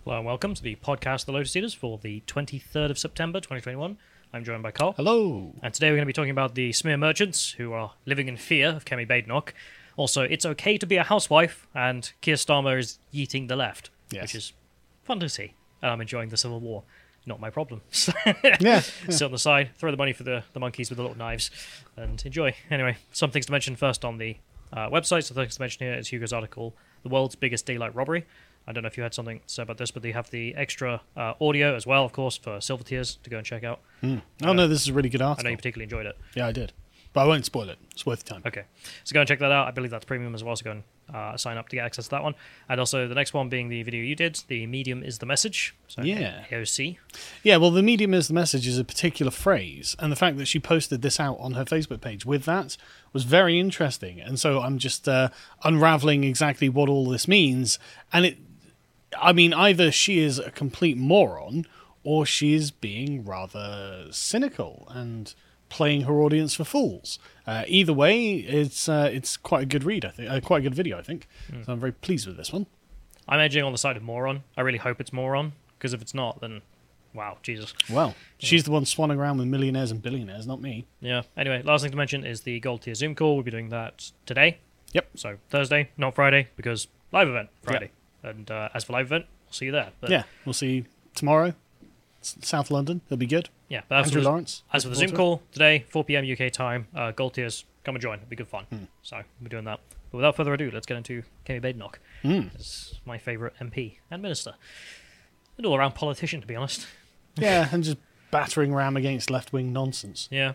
Hello and welcome to the podcast The Lotus Eaters for the 23rd of September 2021. I'm joined by Carl. Hello. And today we're going to be talking about the smear merchants who are living in fear of Kemi Badenoch. Also, it's okay to be a housewife, and Keir Starmer is yeeting the left, which is fun to see. And I'm enjoying the Civil War. Not my problem. Yeah. Sit on the side, throw the money for the monkeys with the little knives, and enjoy. Anyway, some things to mention first on the website. So things to mention here is Hugo's article, The World's Biggest Daylight Robbery. I don't know if you had something to say about this, but they have the extra audio as well, of course, for Silver Tears to go and check out. Oh, no, this is a really good I article. know you particularly enjoyed it. Yeah, I did. But I won't spoil it. It's worth the time. Okay. So go and check that out. I believe that's premium as well, so go and sign up to get access to that one. And also the next one being the video you did, The Medium is the Message. So Yeah. AOC. Yeah, well, the medium is the message is a particular phrase. And the fact that she posted this out on her Facebook page with that was very interesting. And so I'm just unraveling exactly what all this means. And either she is a complete moron or she is being rather cynical and playing her audience for fools. Either way, it's quite a good read, I think. Quite a good video, I think. So I'm very pleased with this one. I'm edging on the side of moron. I really hope it's moron, because if it's not, then wow, Jesus. Well, she's the one swanning around with millionaires and billionaires, not me. Yeah. Anyway, last thing to mention is the Gold Tier Zoom call. We'll be doing that today. Yep. So Thursday, not Friday, because live event Friday. Yep. And as for live event, we'll see you there. But yeah, we'll see you tomorrow. South London, it'll be good. Yeah, but Andrew Lawrence. As for the Zoom call today, 4 p.m. UK time, Gold Tiers, come and join. It'll be good fun. So we'll be doing that. But without further ado, let's get into Kemi Badenoch. It's my favourite MP and minister. An all-around politician, to be honest. Yeah, and just battering ram against left-wing nonsense. Yeah.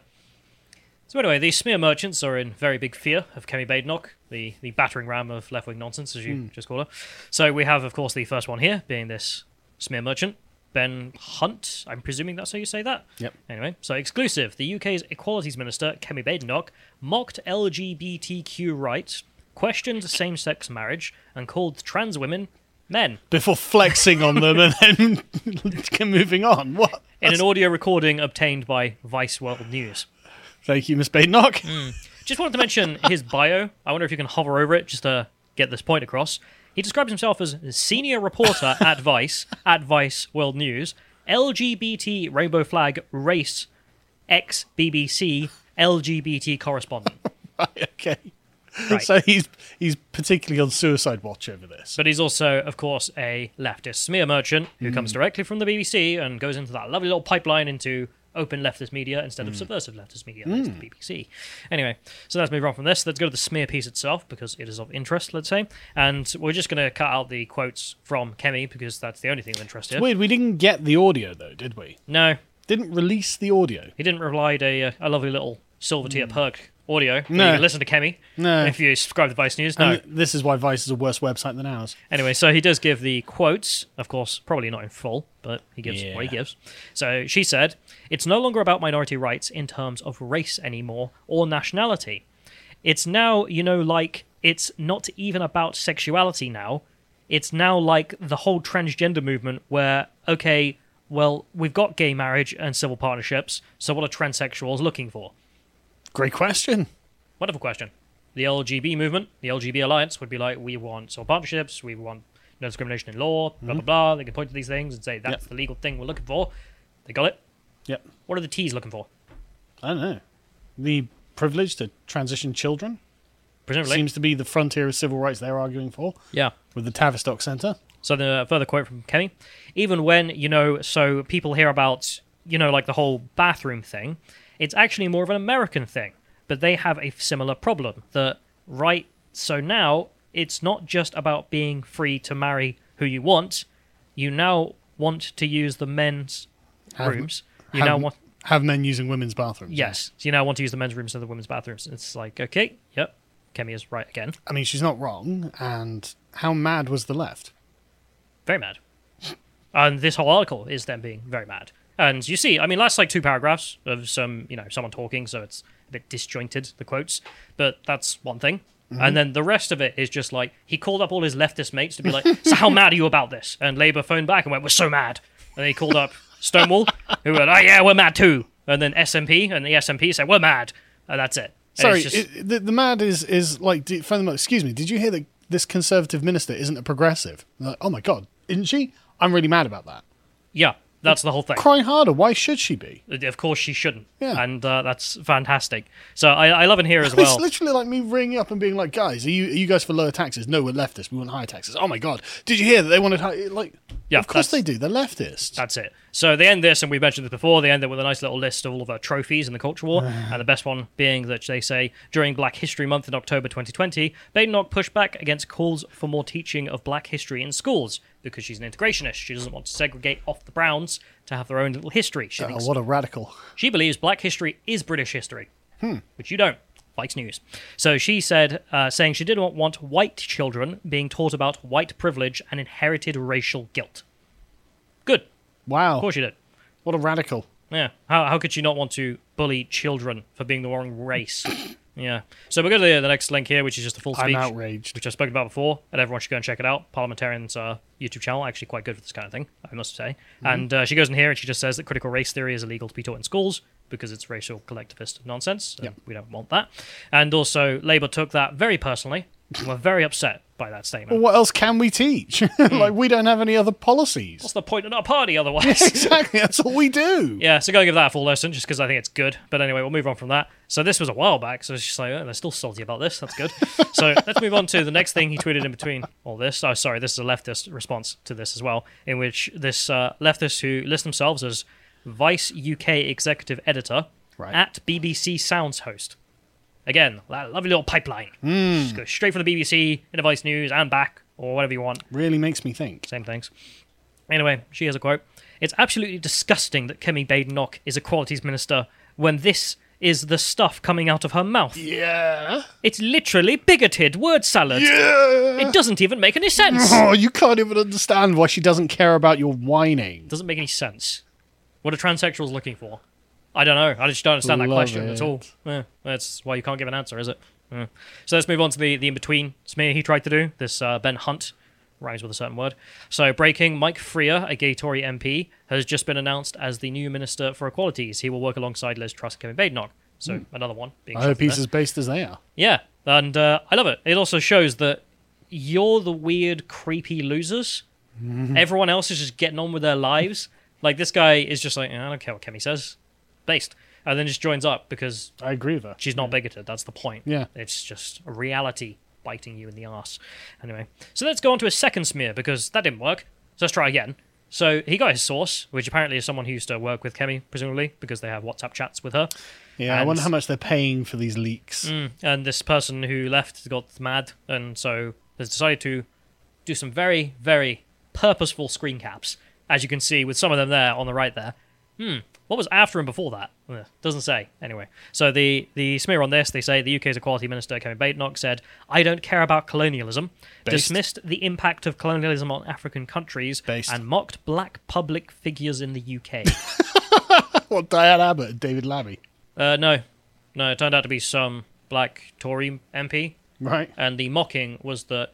So anyway, the smear merchants are in very big fear of Kemi Badenoch, the battering ram of left-wing nonsense, as you just call her. So we have, of course, the first one here, being this smear merchant, Ben Hunt. I'm presuming that's how you say that? Yep. Anyway, so exclusive. The UK's Equalities Minister, Kemi Badenoch, mocked LGBTQ rights, questioned same-sex marriage, and called trans women men. Before flexing on them and then moving on. What? In an audio recording obtained by Vice World News. Thank you, Miss Badenoch. Just wanted to mention his bio. I wonder if you can hover over it just to get this point across. He describes himself as senior reporter at Vice World News, LGBT rainbow flag race ex-BBC LGBT correspondent. Okay. Right. So he's particularly on suicide watch over this. But he's also, of course, a leftist smear merchant who comes directly from the BBC and goes into that lovely little pipeline into open leftist media instead of subversive leftist media, like the BBC. Anyway, so let's move on from this. Let's go to the smear piece itself, because it is of interest, let's say. And we're just going to cut out the quotes from Kemi, because that's the only thing of interest here. It's weird, we didn't get the audio, though, did we? No. Didn't release the audio. He didn't provide a lovely little silver tier perk audio. No. You can listen to Kemi. No. If you subscribe to Vice News. No. And this is why Vice is a worse website than ours. Anyway, so he does give the quotes, of course, probably not in full, but he gives what he gives. So she said, "It's no longer about minority rights in terms of race anymore, or nationality. It's now, it's not even about sexuality now. It's now like the whole transgender movement where, okay, well, we've got gay marriage and civil partnerships, so what are transsexuals looking for?" Great question. Wonderful question. The LGB movement, the LGB Alliance, would be like, we want civil partnerships, we want no discrimination in law, blah, blah, blah. They can point to these things and say, that's the legal thing we're looking for. They got it. Yep. What are the T's looking for? I don't know. The privilege to transition children Presumably. seems to be the frontier of civil rights they're arguing for. Yeah. With the Tavistock Centre. So the further quote from Kemi. Even when, so people hear about, like the whole bathroom thing, it's actually more of an American thing. But they have a similar problem. So now, it's not just about being free to marry who you want. You now want to use the men's rooms. Have men using women's bathrooms. Yes. So you now want to use the men's rooms instead of the women's bathrooms. It's like, okay, yep. Kemi is right again. I mean, she's not wrong. And how mad was the left? Very mad. And this whole article is them being very mad. And you see, last 2 paragraphs of someone talking, so it's a bit disjointed, the quotes, but that's one thing. And then the rest of it is just like, he called up all his leftist mates to be like, so how mad are you about this? And Labour phoned back and went, we're so mad. And then he called up Stonewall, who went, oh yeah, we're mad too. And then SNP, and the SNP said, we're mad. And that's it. Sorry, the mad is like, excuse me, did you hear that this Conservative minister isn't a progressive? Like, oh my God, isn't she? I'm really mad about that. Yeah, that's the whole thing. Cry harder. Why should she be? Of course she shouldn't. Yeah. And that's fantastic. So I love in here as well. It's literally like me ringing up and being like, guys, are you guys for lower taxes? No, we're leftists. We want higher taxes. Oh my God. Did you hear that they wanted higher? Like, Yeah, of course they do. They're leftists. That's it. So they end this, and we mentioned this before, they end it with a nice little list of all of our trophies in the culture war, and the best one being that they say, during Black History Month in October 2020, Badenoch pushed back against calls for more teaching of black history in schools, because she's an integrationist. She doesn't want to segregate off the Browns to have their own little history. What a radical. She believes black history is British history, which you don't. Fox News. So she said, saying she didn't want white children being taught about white privilege and inherited racial guilt. Good. Wow. Of course you did. What a radical. Yeah. How could you not want to bully children for being the wrong race? Yeah. So we'll go to the next link here, which is just a full speech. I'm outraged. Which I've spoken about before, and everyone should go and check it out. Parliamentarian's YouTube channel, actually quite good for this kind of thing, I must say. And she goes in here and she just says that critical race theory is illegal to be taught in schools because it's racial collectivist nonsense. And we don't want that. And also, Labour took that very personally and were very upset by that statement. Well, what else can we teach? Like, we don't have any other policies. What's the point in our party otherwise? Exactly, that's all we do. Yeah, so go give that a full lesson just because I think it's good. But anyway, we'll move on from that. So this was a while back, so it's just like, they're still salty about this. That's good. So let's move on to the next thing he tweeted in between all this. Oh, sorry, this is a leftist response to this as well, in which this leftist who list themselves as Vice UK Executive Editor at BBC Sounds host. Again, that lovely little pipeline. Just go straight from the BBC into Vice News and back, or whatever you want. Really makes me think. Same things. Anyway, she has a quote. It's absolutely disgusting that Kemi Badenoch is Equalities Minister when this is the stuff coming out of her mouth. Yeah. It's literally bigoted word salad. Yeah. It doesn't even make any sense. Oh, you can't even understand why she doesn't care about your whining. Doesn't make any sense. What are transsexuals looking for? I don't know. I just don't understand that question at all. Yeah, that's why you can't give an answer, is it? Yeah. So let's move on to the in-between smear he tried to do. This Ben Hunt, rhymes with a certain word. So breaking, Mike Freer, a gay Tory MP, has just been announced as the new Minister for Equalities. He will work alongside Liz Truss and Kevin Badenoch. So another one being I hope he's as based as they are. Yeah, and I love it. It also shows that you're the weird, creepy losers. Everyone else is just getting on with their lives. Like, this guy is just like, I don't care what Kemi says. Based. And then just joins up because I agree with her. She's not bigoted. That's the point. Yeah. It's just a reality biting you in the arse. Anyway, so let's go on to a second smear because that didn't work. So let's try again. So he got his source, which apparently is someone who used to work with Kemi, presumably, because they have WhatsApp chats with her. Yeah, I wonder how much they're paying for these leaks. And this person who left got mad and so has decided to do some very, very purposeful screen caps, as you can see with some of them there on the right there. What was after and before that? Doesn't say. Anyway, so the smear on this, they say the UK's Equality Minister, Kemi Badenoch, said, I don't care about colonialism, dismissed the impact of colonialism on African countries, and mocked black public figures in the UK. What, Diane Abbott and David Lammy? No, it turned out to be some black Tory MP. Right. And the mocking was that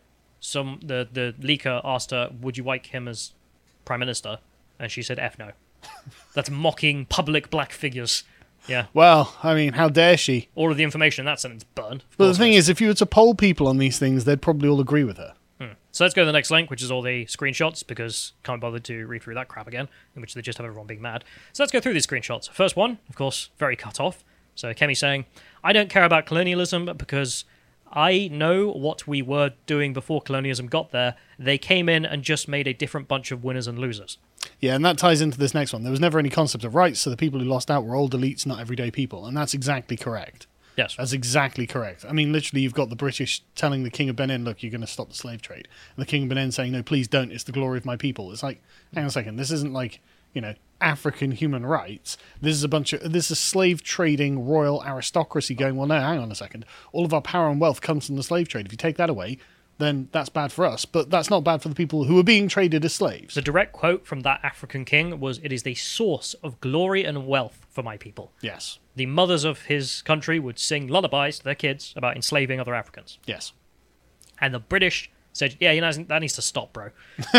the leaker asked her, would you like him as Prime Minister? And she said, F no. That's mocking public black figures. Yeah. Well, I mean, how dare she? All of the information in that sentence burned. But the thing is, if you were to poll people on these things, they'd probably all agree with her. So let's go to the next link, which is all the screenshots, because can't bother to read through that crap again, in which they just have everyone being mad. So let's go through these screenshots. First one, of course, very cut off. So Kemi saying, I don't care about colonialism because I know what we were doing before colonialism got there. They came in and just made a different bunch of winners and losers. Yeah, and that ties into this next one. There was never any concept of rights, so the people who lost out were old elites, not everyday people. And that's exactly correct. Yes. That's exactly correct. I mean, literally, you've got the British telling the King of Benin, look, you're going to stop the slave trade. And the King of Benin saying, no, please don't. It's the glory of my people. It's like, hang on a second. This isn't like, African human rights. This is slave trading royal aristocracy going, well, no, hang on a second. All of our power and wealth comes from the slave trade. If you take that away, then that's bad for us. But that's not bad for the people who are being traded as slaves. The direct quote from that African king was, it is the source of glory and wealth for my people. Yes. The mothers of his country would sing lullabies to their kids about enslaving other Africans. Yes. And the British said, yeah, that needs to stop, bro.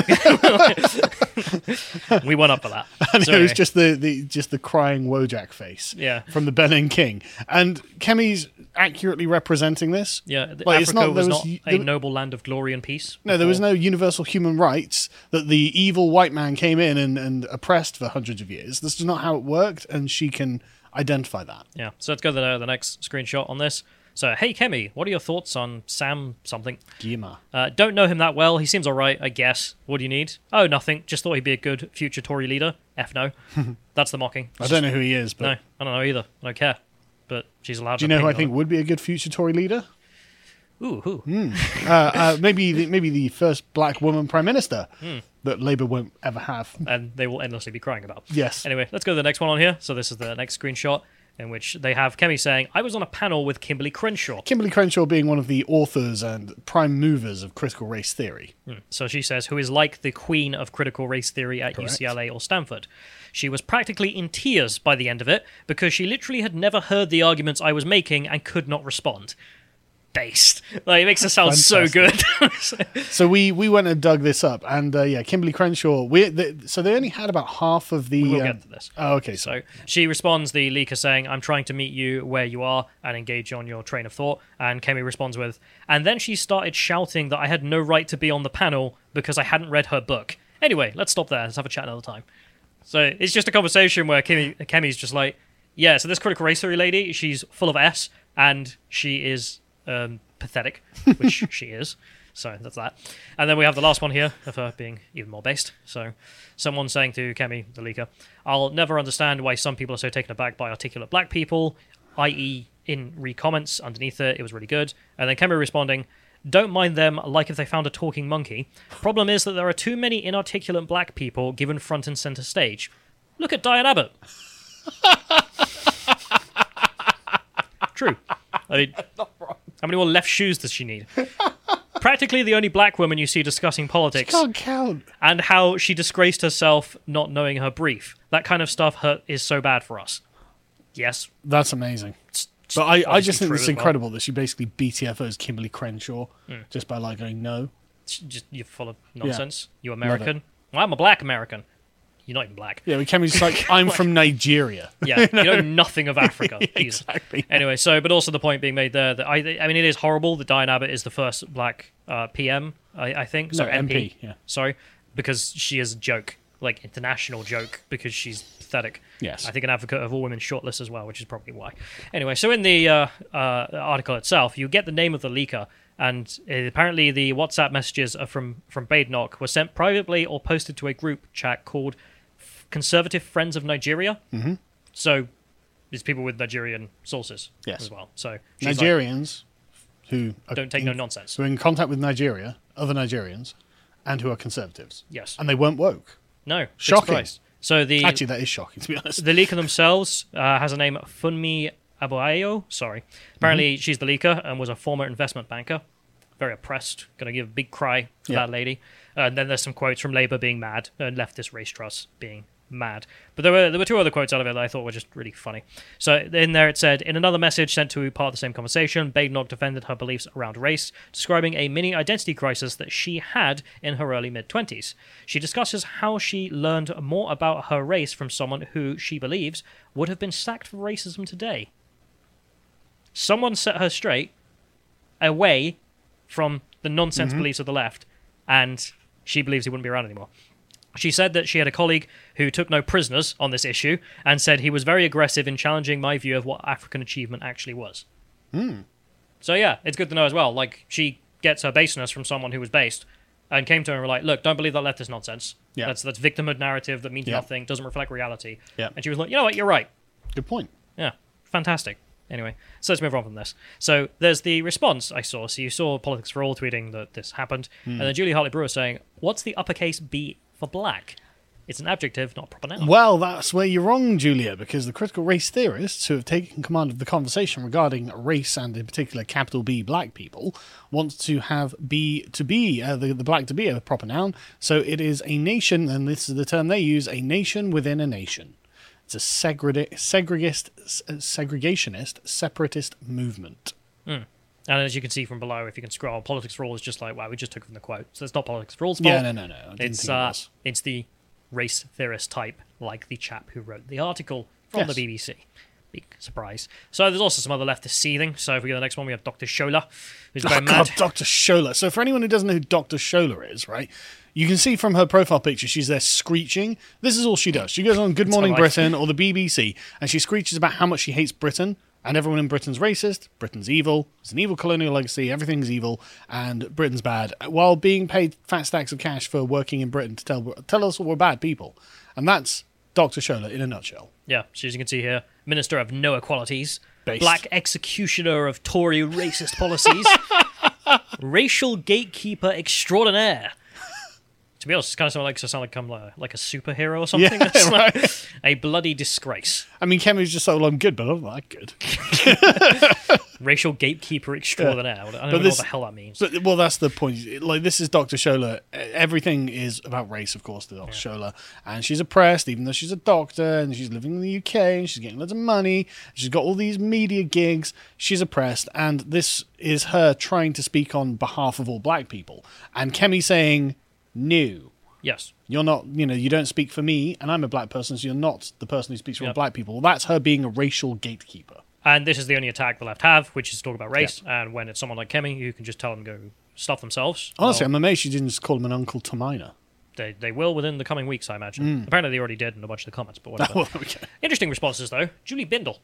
We went up for that. And so it was just the crying Wojak face Yeah. from the Benin king. And Kemi's accurately representing this. Yeah, Like, it's Africa not- was there not was- a noble land of glory and peace. No, there was before. no universal human rights that the evil white man came in and oppressed for hundreds of years. This is not how it worked, and she can identify that. Yeah, so let's go to the next screenshot on this. So, hey Kemi, what are your thoughts on Sam something? Guillemot. Don't know him that well. He seems alright, I guess. What do you need? Oh, nothing. Just thought he'd be a good future Tory leader. F no. That's the mocking. I don't know who he is, but No, I don't know either. I don't care. But she's allowed do you to know who I opinion think would be a good future Tory leader? on it. Ooh, who? Maybe the first black woman prime minister Hmm. that Labour won't ever have. And they will endlessly be crying about. Yes. Anyway, let's go to the next one on here. So this is the next screenshot in which they have Kemi saying, I was on a panel with Kimberly Crenshaw. Kimberly Crenshaw being one of the authors and prime movers of critical race theory. So she says, who is like the queen of critical race theory at Correct. UCLA or Stanford. She was practically in tears by the end of it because she literally had never heard the arguments I was making and could not respond. Based. Like, it makes it sound so good. So we went and dug this up, and Kimberly Crenshaw. So they only had about half of the. We will get to this. Oh, okay. So she responds, the leaker, saying, I'm trying to meet you where you are and engage on your train of thought. And Kemi responds with, and then she started shouting that I had no right to be on the panel because I hadn't read her book. Anyway, let's stop there. Let's have a chat another time. So it's just a conversation where Kemi's just like, yeah, so this critical race theory lady, she's full of S, and she is pathetic, which she is. So that's that. And then we have the last one here of her being even more based. So someone saying to Kemi, the leaker, I'll never understand why some people are so taken aback by articulate black people, i.e. in re-comments underneath it was really good. And then Kemi responding, don't mind them like if they found a talking monkey. Problem is that there are too many inarticulate black people given front and center stage. Look at Diane Abbott. True. I mean, how many more left shoes does she need? Practically the only black woman you see discussing politics. Can't count. And how she disgraced herself not knowing her brief. That kind of stuff is so bad for us. Yes. That's amazing. It's But I obviously just think true it's as well. incredible that she basically BTFOs Kimberly Crenshaw just by like going no. You're full of nonsense. You Love American. Well, I'm a black American. You're not even black. Yeah, we came just like I'm from Nigeria. Yeah, you know nothing of Africa. Jesus. Exactly. Anyway, but also the point being made there that I mean, it is horrible that Diane Abbott is the first black PM, I think. So No, MP. MP, yeah. Sorry, because she is a joke, like international joke, because she's pathetic. Yes. I think an advocate of all women shortlist as well, which is probably why. Anyway, so in the article itself, you get the name of the leaker. And apparently the WhatsApp messages are from Badenoch were sent privately or posted to a group chat called Conservative Friends of Nigeria. Mm-hmm. So there's people with Nigerian sources Yes. as well. So she's like, Nigerians who are don't take no nonsense. who are in contact with Nigeria, other Nigerians, and who are conservatives. Yes. And they weren't woke. No. big Shocking. surprise. So the Actually, that is shocking, to be honest. the leaker themselves has a name, Funmi Abuayo. Sorry. Apparently she's the leaker and was a former investment banker. Very oppressed. Going to give a big cry for Yeah. that lady. And then there's some quotes from Labour being mad and leftist race trust being mad. But there were two other quotes out of it that I thought were just really funny. So in there it said, in another message sent to part of the same conversation, Badenoch defended her beliefs around race, describing a mini identity crisis that she had in her early mid-20s. She discusses how she learned more about her race from someone who, she believes, would have been sacked for racism today. Someone set her straight away from the nonsense beliefs of the left, and she believes he wouldn't be around anymore. She said that she had a colleague who took no prisoners on this issue and said he was very aggressive in challenging my view of what African achievement actually was. So yeah, it's good to know as well. Like, she gets her baseness from someone who was based and came to her and were like, look, don't believe that leftist nonsense. Yeah. That's victimhood narrative that means Yeah. nothing, doesn't reflect reality. Yeah. And she was like, you know what, you're right. Good point. Yeah, fantastic. Anyway, so let's move on from this. So there's the response I saw. So you saw Politics for All tweeting that this happened, and then Julie Hartley Brewer saying, what's the uppercase B for black? It's an adjective, not a proper noun. Well, that's where you're wrong, Julia, because the critical race theorists who have taken command of the conversation regarding race and, in particular, capital B black people want to have the black to be a proper noun. So it is a nation, and this is the term they use, a nation within a nation. It's a segregationist, separatist movement. And as you can see from below, if you can scroll, Politics for All is just like, wow, we just took it from the quote. So it's not Politics for All's fault. Yeah, no. I didn't It's think it was. it's the race theorist type, like the chap who wrote the article from Yes. the BBC. Big surprise. So there's also some other leftist seething. So if we go to the next one, we have Dr. Scholar, who's Oh, going God, mad. Dr. Scholar. So for anyone who doesn't know who Dr. Scholar is, right, you can see from her profile picture she's there screeching. This is all she does. She goes on Good Morning life. Britain or the BBC, and she screeches about how much she hates Britain, and everyone in Britain's racist, Britain's evil, it's an evil colonial legacy, everything's evil, and Britain's bad, while being paid fat stacks of cash for working in Britain to tell us we're bad people. And that's Dr. Scholar in a nutshell. Yeah, so as you can see here, Minister of No Equalities, Based. Black Executioner of Tory Racist Policies, Racial Gatekeeper Extraordinaire. To be honest, it's kind of like a superhero or something. Yeah, It's like right. a bloody disgrace. I mean, Kemi's just like, well, I'm good, but I'm not that good. Racial Gatekeeper Extraordinaire. I don't know this- what the hell that means. But, well, that's the point. Like, this is Dr. Scholar. Everything is about race, of course, to Dr. Scholar. And she's oppressed, even though she's a doctor, and she's living in the UK, and she's getting loads of money. She's got all these media gigs. She's oppressed. And this is her trying to speak on behalf of all black people. And Kemi saying, no. Yes. You're not, you don't speak for me, and I'm a black person, so you're not the person who speaks for all Yep. black people. Well, that's her being a racial gatekeeper. And this is the only attack the left have, which is to talk about race. And when it's someone like Kemi, you can just tell them to go stuff themselves. Honestly, well, I'm amazed she didn't just call him an uncle to minor. they will within the coming weeks, I imagine. Apparently they already did in a bunch of the comments, but whatever. Well, okay. Interesting responses, though. Julie Bindel.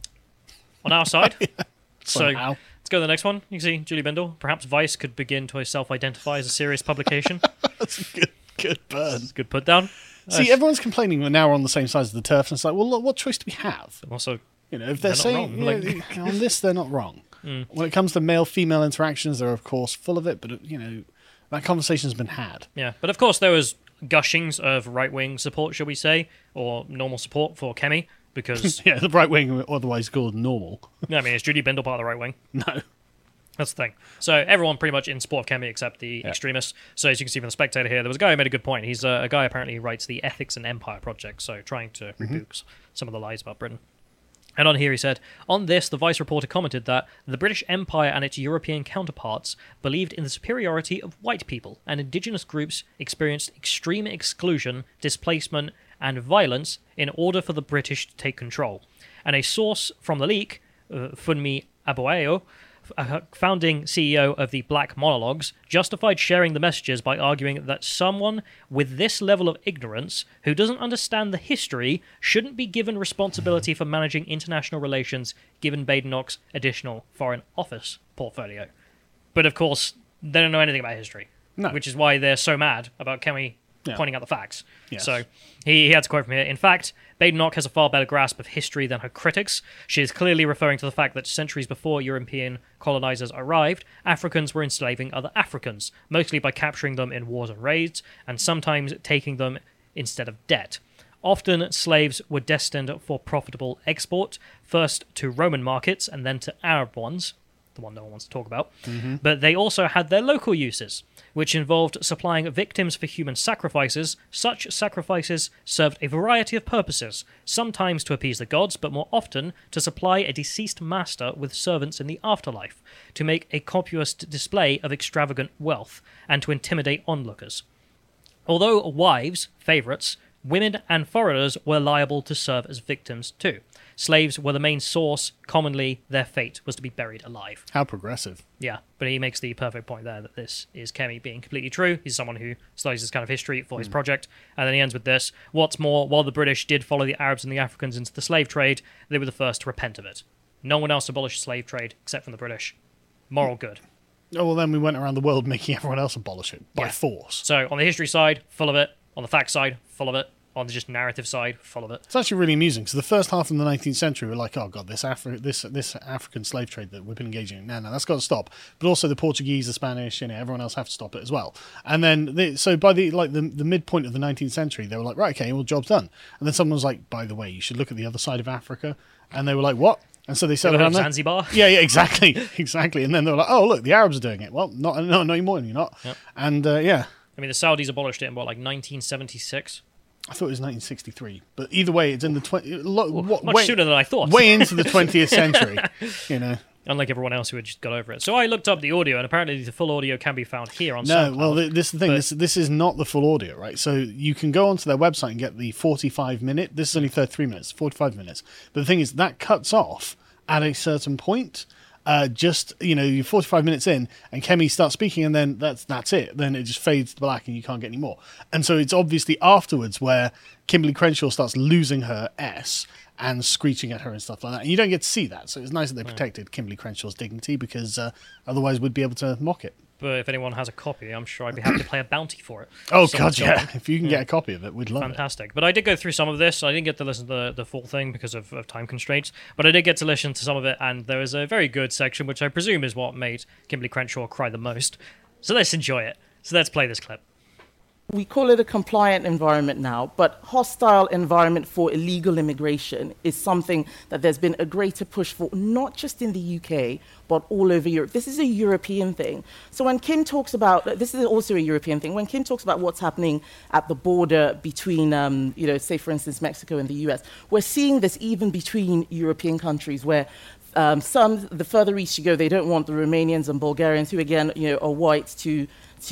On our side. So Somehow. let's go to the next one. You can see Julie Bindel. Perhaps Vice could begin to self-identify as a serious publication. That's a good burn. Good put down. See, everyone's complaining that now we're on the same side of the turf, and it's like, well, look, what choice do we have? Also, If They're they're not saying wrong, on this, they're not wrong. When it comes to male-female interactions, they're of course full of it, but that conversation's been had. yeah. But of course, there was gushings of right-wing support, shall we say, or normal support for Kemi, because, Yeah, the right wing, otherwise called normal. I mean, is Julie Bindel part of the right wing? No. That's the thing. So everyone pretty much in support of Kemi except the extremists. So as you can see from the Spectator here, there was a guy who made a good point. He's a guy apparently who writes the Ethics and Empire Project, so trying to rebuke some of the lies about Britain. And on here he said, on this, the Vice reporter commented that the British Empire and its European counterparts believed in the superiority of white people, and indigenous groups experienced extreme exclusion, displacement, and violence in order for the British to take control. And a source from the leak, Funmi Abuayo, founding CEO of the Black Monologues, justified sharing the messages by arguing that someone with this level of ignorance, who doesn't understand the history, shouldn't be given responsibility for managing international relations, given Badenoch's additional Foreign Office portfolio. But of course, they don't know anything about history, No. which is why they're so mad about Kemi Yeah. pointing out the facts. Yes. So he had to quote from here. In fact, Badenoch has a far better grasp of history than her critics. She is clearly referring to the fact that centuries before European colonizers arrived, Africans were enslaving other Africans, mostly by capturing them in wars and raids, and sometimes taking them instead of debt. Often, slaves were destined for profitable export, first to Roman markets and then to Arab ones, the one no one wants to talk about. But they also had their local uses, which involved supplying victims for human sacrifices. Such sacrifices served a variety of purposes, sometimes to appease the gods, but more often to supply a deceased master with servants in the afterlife, to make a copious display of extravagant wealth, and to intimidate onlookers. Although wives, favourites, women and foreigners were liable to serve as victims too. Slaves were the main source. Commonly, their fate was to be buried alive. How progressive. Yeah, but he makes the perfect point there that this is Kemi being completely true. He's someone who studies this kind of history for his project. And then he ends with this. What's more, while the British did follow the Arabs and the Africans into the slave trade, they were the first to repent of it. No one else abolished slave trade except from the British. Moral good. Oh, well, then we went around the world making everyone else abolish it by Yeah. force. So on the history side, full of it. On the fact side, full of it. On the just narrative side, full of it. It's actually really amusing. So the first half of the 19th century, we're like, oh god, this African slave trade that we've been engaging in, no, that's got to stop. But also the Portuguese, the Spanish, everyone else have to stop it as well. And then, so by the midpoint of the 19th century, they were like, right, okay, well, job's done. And then someone was like, by the way, you should look at the other side of Africa. And they were like, what? And so they Ever settled heard around of there. Zanzibar? Yeah, exactly, exactly. And then they were like, oh, look, the Arabs are doing it. Well, no anymore, you're not. Yep. And yeah. I mean, the Saudis abolished it in, 1976? I thought it was 1963, but either way, it's in the Much sooner than I thought. way into the 20th century, unlike everyone else who had just got over it. So I looked up the audio, and apparently the full audio can be found here on No, SoundCloud. well, this is the thing. This is not the full audio, right? So you can go onto their website and get the 45-minute. This is only 33 minutes, 45 minutes. But the thing is, that cuts off at a certain point. You're 45 minutes in, and Kemi starts speaking, and then that's it. Then it just fades to black, and you can't get any more. And so it's obviously afterwards where Kimberly Crenshaw starts losing her S and screeching at her and stuff like that. And you don't get to see that. So it's nice that they protected Kimberly Crenshaw's dignity, because otherwise we'd be able to mock it. But if anyone has a copy, I'm sure I'd be happy to play a bounty for it. Oh, Someone's God, got yeah. one. If you can get a copy of it, we'd love Fantastic. But I did go through some of this. I didn't get to listen to the full thing because of time constraints, but I did get to listen to some of it, and there is a very good section, which I presume is what made Kimberly Crenshaw cry the most. So let's enjoy it. So let's play this clip. We call it a compliant environment now, but hostile environment for illegal immigration is something that there's been a greater push for, not just in the UK, but all over Europe. This is a European thing. So when Kim talks about, this is also a European thing, when Kim talks about what's happening at the border between, say, for instance, Mexico and the US, we're seeing this even between European countries where the further east you go, they don't want the Romanians and Bulgarians, who again, are white, to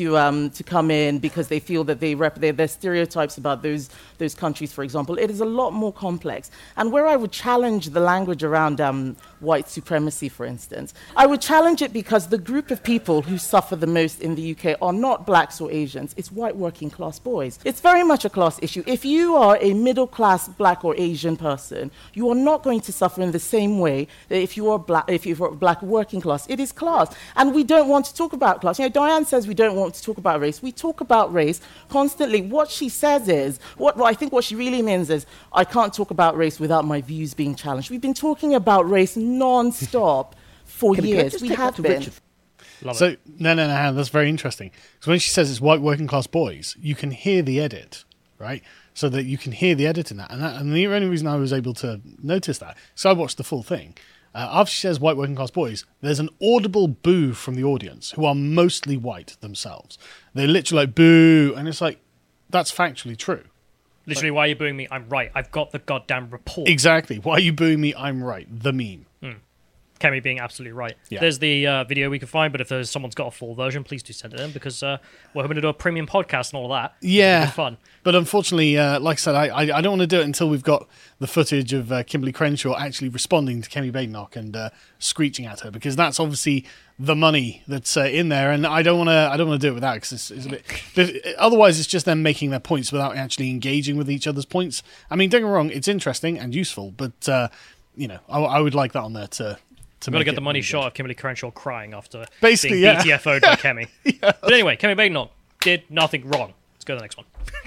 come in because they feel that there's stereotypes about those countries, for example. It is a lot more complex. And where I would challenge the language around white supremacy, for instance, I would challenge it because the group of people who suffer the most in the UK are not blacks or Asians. It's white working class boys. It's very much a class issue. If you are a middle class black or Asian person, you are not going to suffer in the same way that if you're black working class. It is class. And we don't want to talk about class. Diane says we don't want to talk about race. We talk about race constantly. What she says is, I think what she really means is, I can't talk about race without my views being challenged. We've been talking about race non-stop for years. We have been. No, that's very interesting. Because when she says it's white working class boys, you can hear the edit, right? So that you can hear the edit in that. And the only reason I was able to notice that, so I watched the full thing. After she says white working class boys, there's an audible boo from the audience, who are mostly white themselves. They're literally like, boo. And it's like, that's factually true. Literally, why are you booing me? I'm right. I've got the goddamn report. Exactly. Why are you booing me? I'm right. The meme. Kemi being absolutely right. Yeah. There's the video we can find, but if someone's got a full version, please do send it in, because we're hoping to do a premium podcast and all of that. Yeah. It'll be fun. But unfortunately, like I said, I don't want to do it until we've got the footage of Kimberly Crenshaw actually responding to Kemi Badenoch and screeching at her, because that's obviously the money that's in there, and I don't want to do it with that, because it's a bit. Otherwise, it's just them making their points without actually engaging with each other's points. I mean, don't get me wrong, it's interesting and useful, but I would like that on there to. We've got to get the money shot of Kimberly Crenshaw crying after basically being BTFO'd by Kemi. Yes. But anyway, Kemi Badenoch did nothing wrong. Let's go to the next one.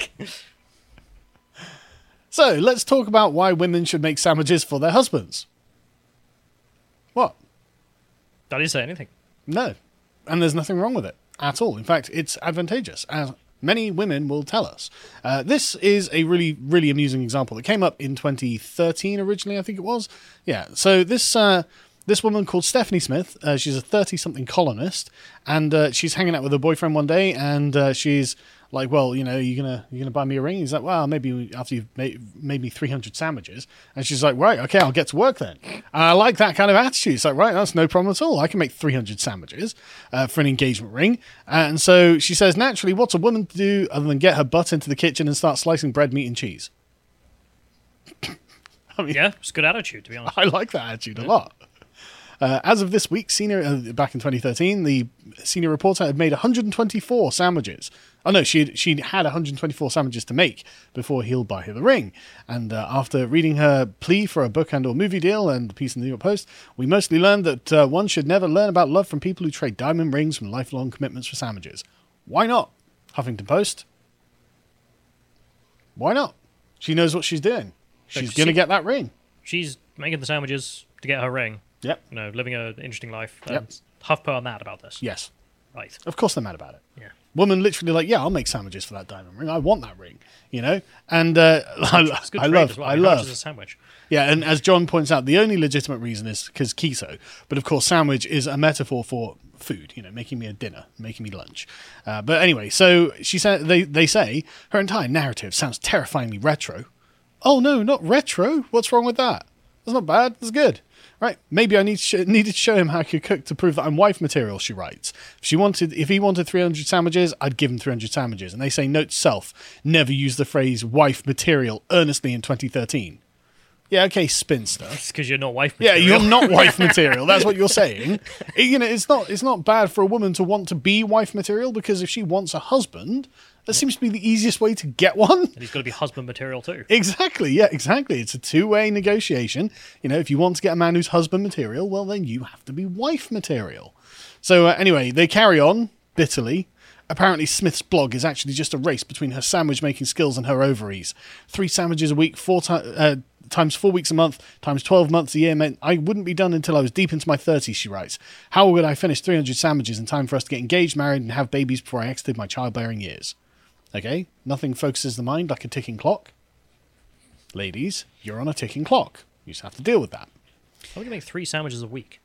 So, let's talk about why women should make sandwiches for their husbands. What? I didn't say anything. No. And there's nothing wrong with it at all. In fact, it's advantageous, as many women will tell us. This is a really, really amusing example that came up in 2013 originally, I think it was. Yeah, so this woman called Stephanie Smith, she's a 30-something colonist, and she's hanging out with her boyfriend one day, and she's like, well, you're gonna buy me a ring? He's like, well, maybe after you've made me 300 sandwiches. And she's like, right, okay, I'll get to work then. And I like that kind of attitude. It's like, right, that's no problem at all. I can make 300 sandwiches for an engagement ring. And so she says, naturally, what's a woman to do other than get her butt into the kitchen and start slicing bread, meat, and cheese? I mean, yeah, it's a good attitude, to be honest. I like that attitude a lot. As of this week, back in 2013, the senior reporter had made 124 sandwiches. Oh no, she'd had 124 sandwiches to make before he'll buy her the ring. And after reading her plea for a book and or movie deal and a piece in the New York Post, we mostly learned that one should never learn about love from people who trade diamond rings from lifelong commitments for sandwiches. Why not? Huffington Post. Why not? She knows what she's doing. She's going to get that ring. She's making the sandwiches to get her ring. Yep. Living an interesting life. Yep. And HuffPo are mad about this. Yes. Right. Of course they're mad about it. Yeah. Woman literally like, yeah, I'll make sandwiches for that diamond ring. I want that ring, And I love. How much is a sandwich? Yeah, and as John points out, the only legitimate reason is because keto. But of course, sandwich is a metaphor for food, making me a dinner, making me lunch. But anyway, so she said they say her entire narrative sounds terrifyingly retro. Oh no, not retro. What's wrong with that? That's not bad. That's good. Right? Maybe I needed to show him how I could cook to prove that I'm wife material, she writes. If he wanted 300 sandwiches, I'd give him 300 sandwiches. And they say, note to self, never use the phrase wife material earnestly in 2013. Yeah, okay, spinster. It's because you're not wife Yeah, material. you're not wife material. That's what you're saying. It's not bad for a woman to want to be wife material, because if she wants a husband, that seems to be the easiest way to get one. And he's got to be husband material too. Exactly. Yeah, exactly. It's a two-way negotiation. If you want to get a man who's husband material, well, then you have to be wife material. So anyway, they carry on bitterly. Apparently, Smith's blog is actually just a race between her sandwich-making skills and her ovaries. 3 sandwiches a week, times 4 weeks a month, times 12 months a year meant I wouldn't be done until I was deep into my 30s, she writes. How would I finish 300 sandwiches in time for us to get engaged, married, and have babies before I exited my childbearing years? Okay, nothing focuses the mind like a ticking clock. Ladies, you're on a ticking clock. You just have to deal with that. How would you make 3 sandwiches a week?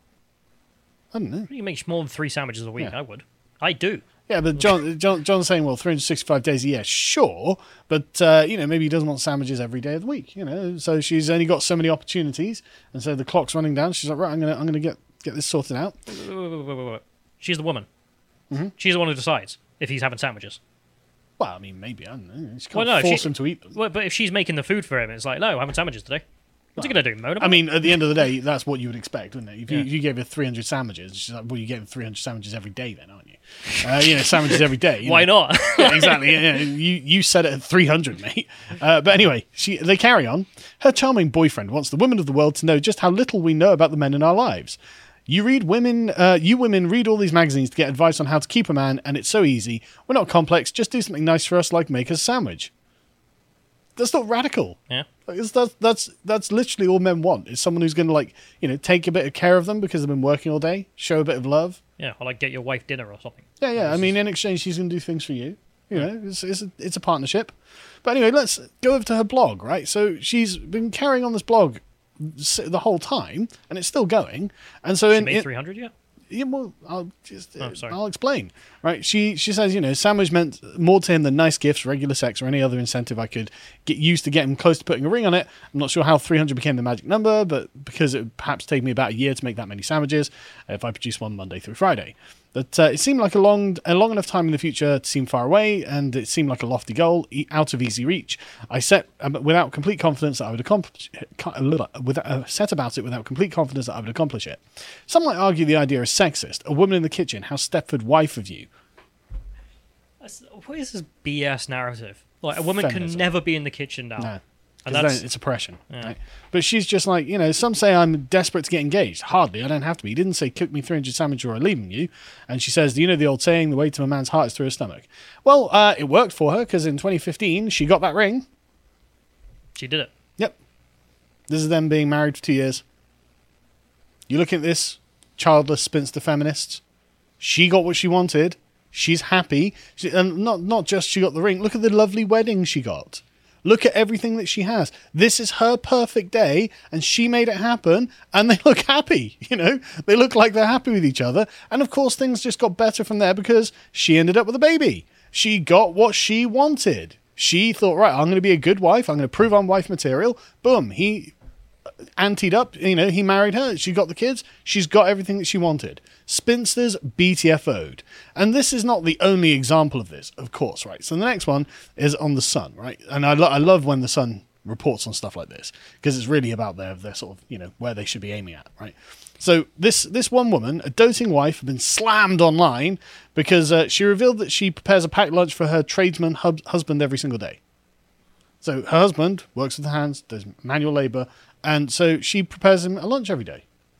I don't know. You make more than 3 sandwiches a week. Yeah. I would. I do. Yeah, but John's saying, well, 365 days a year, sure, but maybe he doesn't want sandwiches every day of the week, So she's only got so many opportunities, and so the clock's running down. She's like, right, I'm gonna get this sorted out. Wait. She's the woman. Mm-hmm. She's the one who decides if he's having sandwiches. Well, I mean, maybe, I don't know. She Well, can't no, force him to eat them. Well, but if she's making the food for him, it's like, no, I'm having sandwiches today. What's he going to do, moan about I mean, at the end of the day, that's what you would expect, wouldn't it? If Yeah. you gave her 300 sandwiches, she's like, well, you gave 300 sandwiches every day then, aren't you? Sandwiches every day. it? Why not? Yeah, exactly. Yeah, you said it at 300, mate. But anyway, they carry on. Her charming boyfriend wants the women of the world to know just how little we know about the men in our lives. You women read all these magazines to get advice on how to keep a man, and it's so easy. We're not complex. Just do something nice for us, like make us a sandwich. That's not radical. Yeah. That's literally all men want. Is someone who's going to take a bit of care of them because they've been working all day, show a bit of love. Yeah, or like get your wife dinner or something. Yeah. I mean, in exchange, she's going to do things for you. It's a partnership. But anyway, let's go over to her blog, right? So she's been carrying on this blog the whole time, and it's still going. And so She made 300 yet? yeah, well, sorry. I'll explain. Right? She says, sandwich meant more to him than nice gifts, regular sex, or any other incentive I could get used to get him close to putting a ring on it. I'm not sure how 300 became the magic number, but because it would perhaps take me about a year to make that many sandwiches if I produce one Monday through Friday. But it seemed like a long enough time in the future to seem far away, and it seemed like a lofty goal, out of easy reach. I set without complete confidence that I would accomplish set about it without complete confidence that I would accomplish it. Some might argue the idea is sexist. A woman in the kitchen, how Stepford wife of you. What is this BS narrative? Like, a woman Feminism. can never be in the kitchen now. No. And 'Cause that's then it's oppression. Yeah. Right? But she's just like, some say I'm desperate to get engaged. Hardly, I don't have to be. He didn't say cook me 300 sandwiches or I'm leaving you. And she says, do you know the old saying, the way to a man's heart is through his stomach? Well, it worked for her because in 2015 she got that ring. she did it. Yep. This is them being married for 2 years. You look at this, childless spinster feminists. She got what she wanted. She's happy. And not just she got the ring. Look at the lovely wedding she got. Look at everything that she has. This is her perfect day, and she made it happen, and they look happy, They look like they're happy with each other. And, of course, things just got better from there because she ended up with a baby. She got what she wanted. She thought, right, I'm going to be a good wife. I'm going to prove I'm wife material. Boom. He anteed up, he married her. She got the kids. She's got everything that she wanted. Spinsters BTFO'd. And this is not the only example of this, of course, right? So the next one is on The Sun, right? And I love when The Sun reports on stuff like this because it's really about their sort of, where they should be aiming at, right? So this one woman, a doting wife, had been slammed online because she revealed that she prepares a packed lunch for her tradesman husband every single day. So her husband works with the hands, does manual labour, and so she prepares him a lunch every day.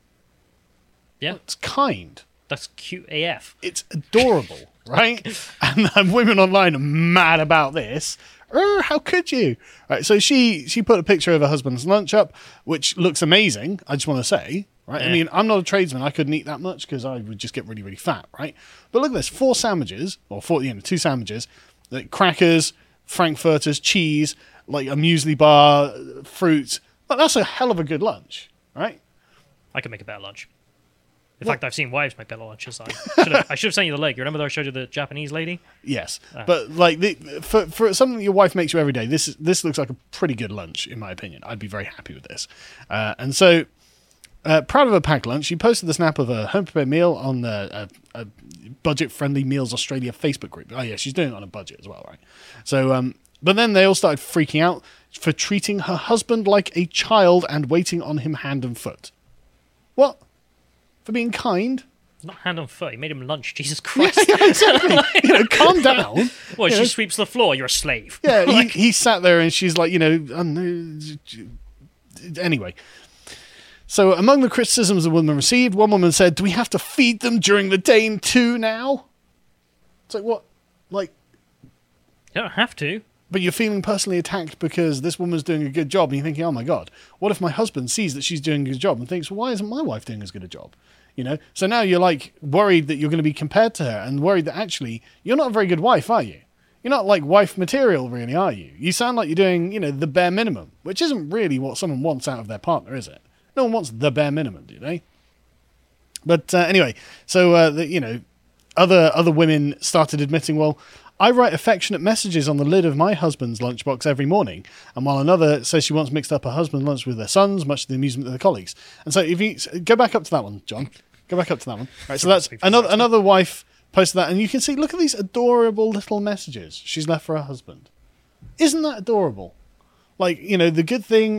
Yeah. It's kind. That's cute AF. It's adorable, right? And women online are mad about this. How could you? Right, so she put a picture of her husband's lunch up, which looks amazing, I just want to say. Right? Yeah. I mean, I'm not a tradesman. I couldn't eat that much because I would just get really, really fat, right? But look at this. 4 sandwiches, or 2 sandwiches, like crackers, frankfurters, cheese, like a muesli bar, fruit. Well, that's a hell of a good lunch, right? I can make a better lunch. In fact, I've seen wives make better lunches. I should have sent you the link. You remember that I showed you the Japanese lady? Yes, but like for something that your wife makes you every day, this looks like a pretty good lunch in my opinion. I'd be very happy with this. And so proud of her packed lunch. She posted the snap of a home-prepared meal on the Budget-Friendly Meals Australia Facebook group. Oh, yeah, she's doing it on a budget as well, right? So, but then they all started freaking out for treating her husband like a child and waiting on him hand and foot. What? For being kind? Not hand on foot. He made him lunch. Jesus Christ. Yeah, exactly. Calm down. Well, she sweeps the floor. You're a slave. Yeah, he sat there and she's like, anyway. So among the criticisms the woman received, one woman said, "Do we have to feed them during the day too now?" It's like, what? Like, You don't have to. but you're feeling personally attacked because this woman's doing a good job and you're thinking, oh my God, what if my husband sees that she's doing a good job and thinks, well, why isn't my wife doing as good a job? So now you're like worried that you're going to be compared to her and worried that actually you're not a very good wife, are you? You're not like wife material, really, are you? You sound like you're doing, the bare minimum, which isn't really what someone wants out of their partner, is it? No one wants the bare minimum, do they? But anyway, so, other women started admitting, well, I write affectionate messages on the lid of my husband's lunchbox every morning, and while another says she once mixed up her husband's lunch with their sons, much to the amusement of their colleagues. And so if you go back up to that one, John, go back up to that one. Right, so that's another wife posted that, and you can see, look at these adorable little messages she's left for her husband. Isn't that adorable? Like, the good thing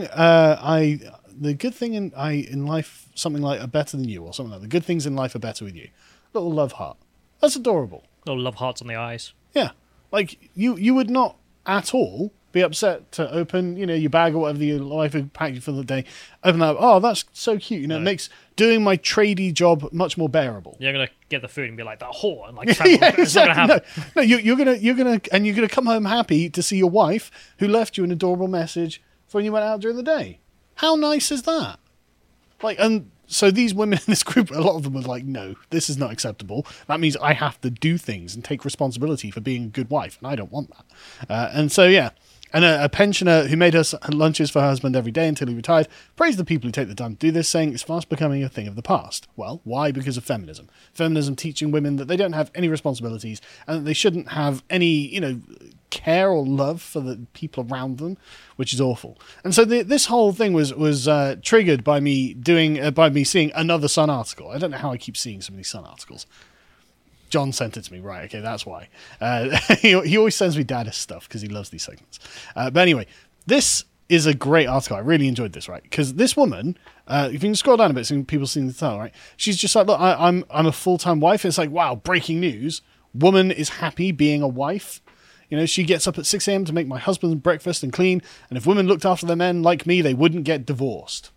in life, something like are better than you, or something like that. The good things in life are better with you. Little love heart. That's adorable. Little love hearts on the eyes. Yeah. Like, you would not at all be upset to open, your bag or whatever your wife had packed you for the day. Open that up. Oh, that's so cute. It makes doing my tradie job much more bearable. You're going to get the food and be like, that whore. And like, Yeah, it's not going to happen. No, you're gonna come home happy to see your wife who left you an adorable message for when you went out during the day. How nice is that? Like, and so these women in this group, a lot of them were like, no, this is not acceptable. That means I have to do things and take responsibility for being a good wife, and I don't want that. And so, yeah. And a pensioner who made her lunches for her husband every day until he retired praised the people who take the time to do this, saying it's fast becoming a thing of the past. Well, why? Because of feminism. Feminism teaching women that they don't have any responsibilities and that they shouldn't have any, care or love for the people around them, which is awful. And so this whole thing was triggered by me seeing another Sun article. I don't know how I keep seeing some of these Sun articles. John sent it to me. Right, okay, that's why. He always sends me data stuff because he loves these segments. But anyway, this is a great article. I really enjoyed this, right? Because this woman, if you can scroll down a bit so people see the title, right? She's just like, look, I'm a full-time wife. It's like, wow, breaking news. Woman is happy being a wife. She gets up at 6 a.m. to make my husband breakfast and clean. And if women looked after their men like me, they wouldn't get divorced.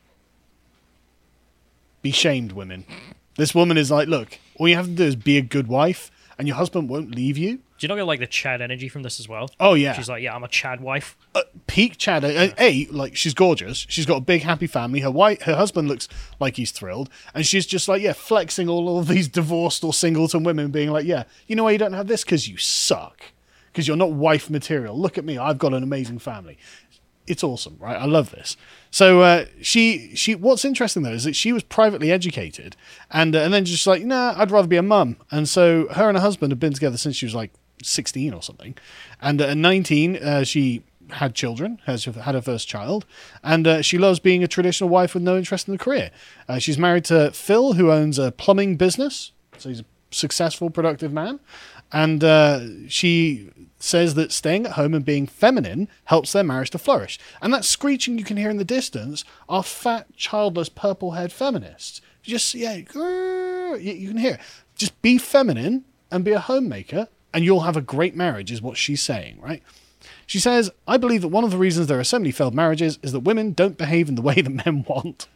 Be shamed, women. This woman is like, look, all you have to do is be a good wife and your husband won't leave you. Do you not get like the Chad energy from this as well? Oh, yeah. She's like, yeah, I'm a Chad wife. Peak Chad. Like, she's gorgeous. She's got a big, happy family. Her husband looks like he's thrilled. And she's just like, yeah, flexing all of these divorced or singleton women being like, yeah, you know why you don't have this? Because you suck. Because you're not wife material. Look at me. I've got an amazing family. It's awesome, right? I love this. So she what's interesting though is that she was privately educated and then just like, nah, I'd rather be a mum. And so her and her husband have been together since she was like 16 or something. And at 19, she had children, had her first child, and she loves being a traditional wife with no interest in the career. She's married to Phil, who owns a plumbing business. So he's a successful, productive man. And she says that staying at home and being feminine helps their marriage to flourish. And that screeching you can hear in the distance are fat, childless, purple-haired feminists. You can hear it. Just be feminine and be a homemaker, and you'll have a great marriage, is what she's saying, right? She says, I believe that one of the reasons there are so many failed marriages is that women don't behave in the way that men want.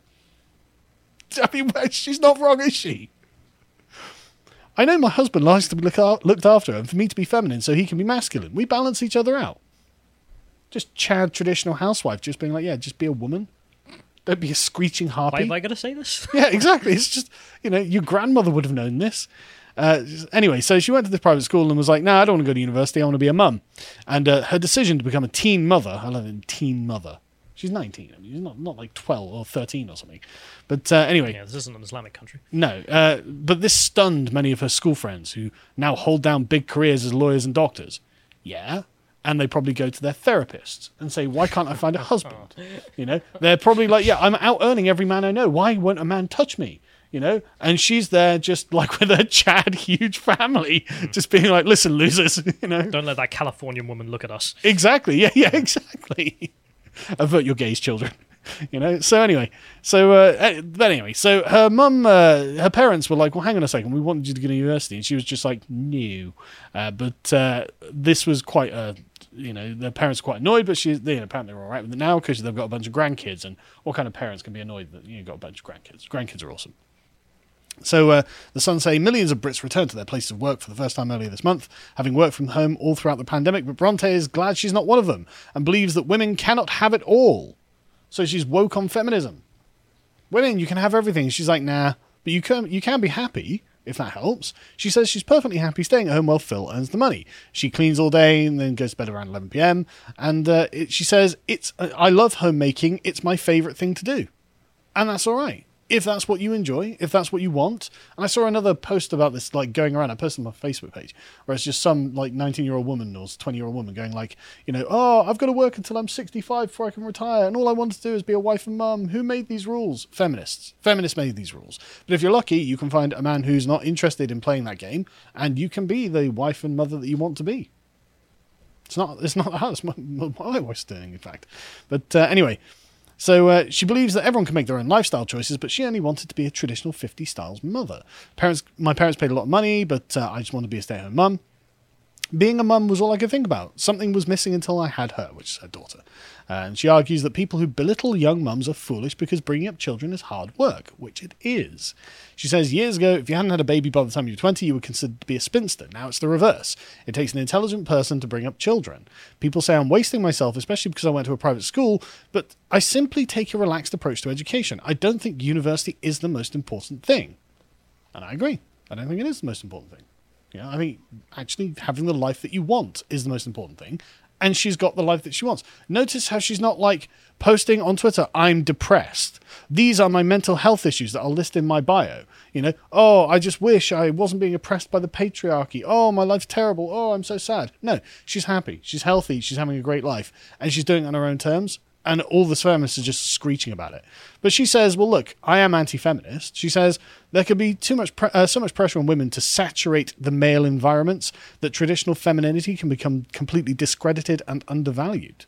I mean, she's not wrong, is she? I know my husband likes to be looked after and for me to be feminine so he can be masculine. We balance each other out. Just Chad traditional housewife, just being like, yeah, just be a woman. Don't be a screeching harpy. Why have I got to say this? Yeah, exactly. It's just, your grandmother would have known this. Anyway, so she went to this private school and was like, no, I don't want to go to university. I want to be a mum. And her decision to become a teen mother, I love it, teen mother. She's 19. I mean, she's not like 12 or 13 or something. But anyway. Yeah, this isn't an Islamic country. No. But this stunned many of her school friends who now hold down big careers as lawyers and doctors. Yeah. And they probably go to their therapist and say, why can't I find a husband? You know, they're probably like, yeah, I'm out earning every man I know. Why won't a man touch me? You know, and she's there just like with her Chad huge family, just being like, listen, losers, you know. Don't let that Californian woman look at us. Exactly. Yeah, exactly. Avert your gaze, children. You know. So anyway, so her mum, her parents were like, well, hang on a second, we wanted you to go to university, and she was just like, no. But this was quite a, you know, their parents were quite annoyed, but apparently they're all right with it now because they've got a bunch of grandkids, and what kind of parents can be annoyed that you've got a bunch of grandkids? Grandkids are awesome. So the Sun say millions of Brits returned to their places of work for the first time earlier this month, having worked from home all throughout the pandemic, but Bronte is glad she's not one of them and believes that women cannot have it all. So she's woke on feminism. Women, you can have everything. She's like, nah, but you can be happy, if that helps. She says she's perfectly happy staying at home while Phil earns the money. She cleans all day and then goes to bed around 11 p.m. And she says, I love homemaking. It's my favourite thing to do. And that's all right. If that's what you enjoy, if that's what you want. And I saw another post about this, like, going around. I posted on my Facebook page, where it's just some, like, 19-year-old woman or 20-year-old woman going, like, you know, oh, I've got to work until I'm 65 before I can retire, and all I want to do is be a wife and mum. Who made these rules? Feminists. Feminists made these rules. But if you're lucky, you can find a man who's not interested in playing that game, and you can be the wife and mother that you want to be. It's not that. It's my wife's doing, in fact. But anyway... So she believes that everyone can make their own lifestyle choices, but she only wanted to be a traditional 50s styles mother. My parents paid a lot of money, but I just wanted to be a stay-at-home mum. Being a mum was all I could think about. Something was missing until I had her, which is her daughter. And she argues that people who belittle young mums are foolish because bringing up children is hard work, which it is. She says years ago, if you hadn't had a baby by the time you were 20, you were considered to be a spinster. Now it's the reverse. It takes an intelligent person to bring up children. People say I'm wasting myself, especially because I went to a private school, but I simply take a relaxed approach to education. I don't think university is the most important thing. And I agree. I don't think it is the most important thing. You know, I mean, actually having the life that you want is the most important thing. And she's got the life that she wants. Notice how she's not like posting on Twitter, I'm depressed. These are my mental health issues that I'll list in my bio. You know, oh, I just wish I wasn't being oppressed by the patriarchy. Oh, my life's terrible. Oh, I'm so sad. No, she's happy. She's healthy. She's having a great life. And she's doing it on her own terms. And all the feminists are just screeching about it. But she says, well, look, I am anti-feminist. She says there could be so much pressure on women to saturate the male environments that traditional femininity can become completely discredited and undervalued.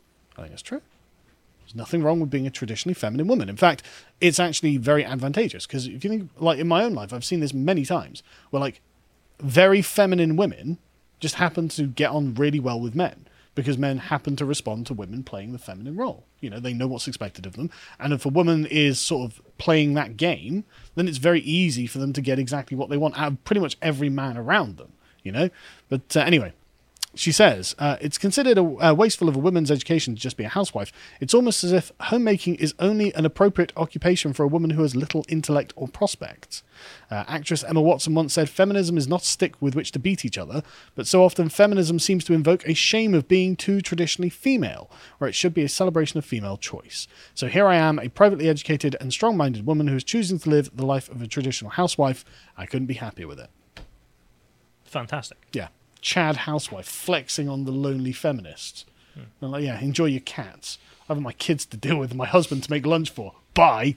I think that's true. There's nothing wrong with being a traditionally feminine woman. In fact, it's actually very advantageous. Because if you think, like in my own life, I've seen this many times, where like very feminine women just happen to get on really well with men. Because men happen to respond to women playing the feminine role. You know, they know what's expected of them. And if a woman is sort of playing that game, then it's very easy for them to get exactly what they want out of pretty much every man around them, you know? But anyway, she says, it's considered wasteful of a woman's education to just be a housewife. It's almost as if homemaking is only an appropriate occupation for a woman who has little intellect or prospects. Actress Emma Watson once said, feminism is not a stick with which to beat each other, but so often feminism seems to invoke a shame of being too traditionally female, where it should be a celebration of female choice. So here I am, a privately educated and strong-minded woman who is choosing to live the life of a traditional housewife. I couldn't be happier with it. Fantastic. Yeah. Chad housewife flexing on the lonely feminists. And like, yeah, enjoy your cats. I have my kids to deal with and my husband to make lunch for. Bye.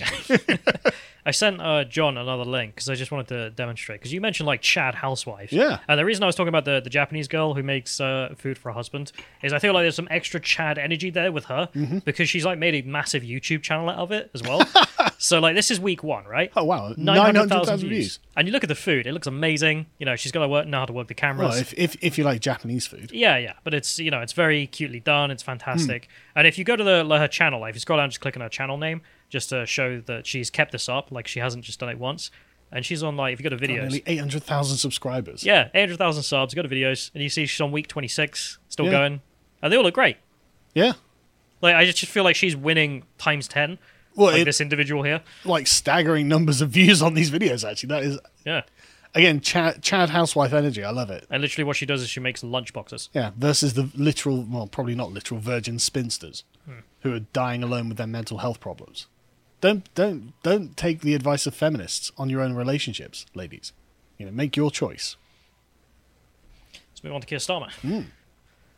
I sent John another link because I just wanted to demonstrate. Because you mentioned like Chad housewife. Yeah. And the reason I was talking about the Japanese girl who makes food for her husband is I feel like there's some extra Chad energy there with her because she's like made a massive YouTube channel out of it as well. So like this is week 1, right? Oh wow, 900,000 views. And you look at the food; it looks amazing. You know, she's got to know how to work the cameras. Well, if you like Japanese food, yeah. But it's it's very cutely done. It's fantastic. And if you go to her channel, like if you scroll down, just click on her channel name, just to show that she's kept this up. Like she hasn't just done it once. And she's on like if you go to videos, nearly 800,000 subscribers. Yeah, 800,000 subs. Go to videos, and you see she's on week 26, still going, and they all look great. Yeah. Like I just feel like she's winning times 10. Well, this individual here, like staggering numbers of views on these videos. Actually, that is again Chad housewife energy. I love it. And literally, what she does is she makes lunch boxes. Yeah, versus the literal, well, probably not literal virgin spinsters who are dying alone with their mental health problems. Don't take the advice of feminists on your own relationships, ladies. You know, make your choice. Let's move on to Keir Starmer.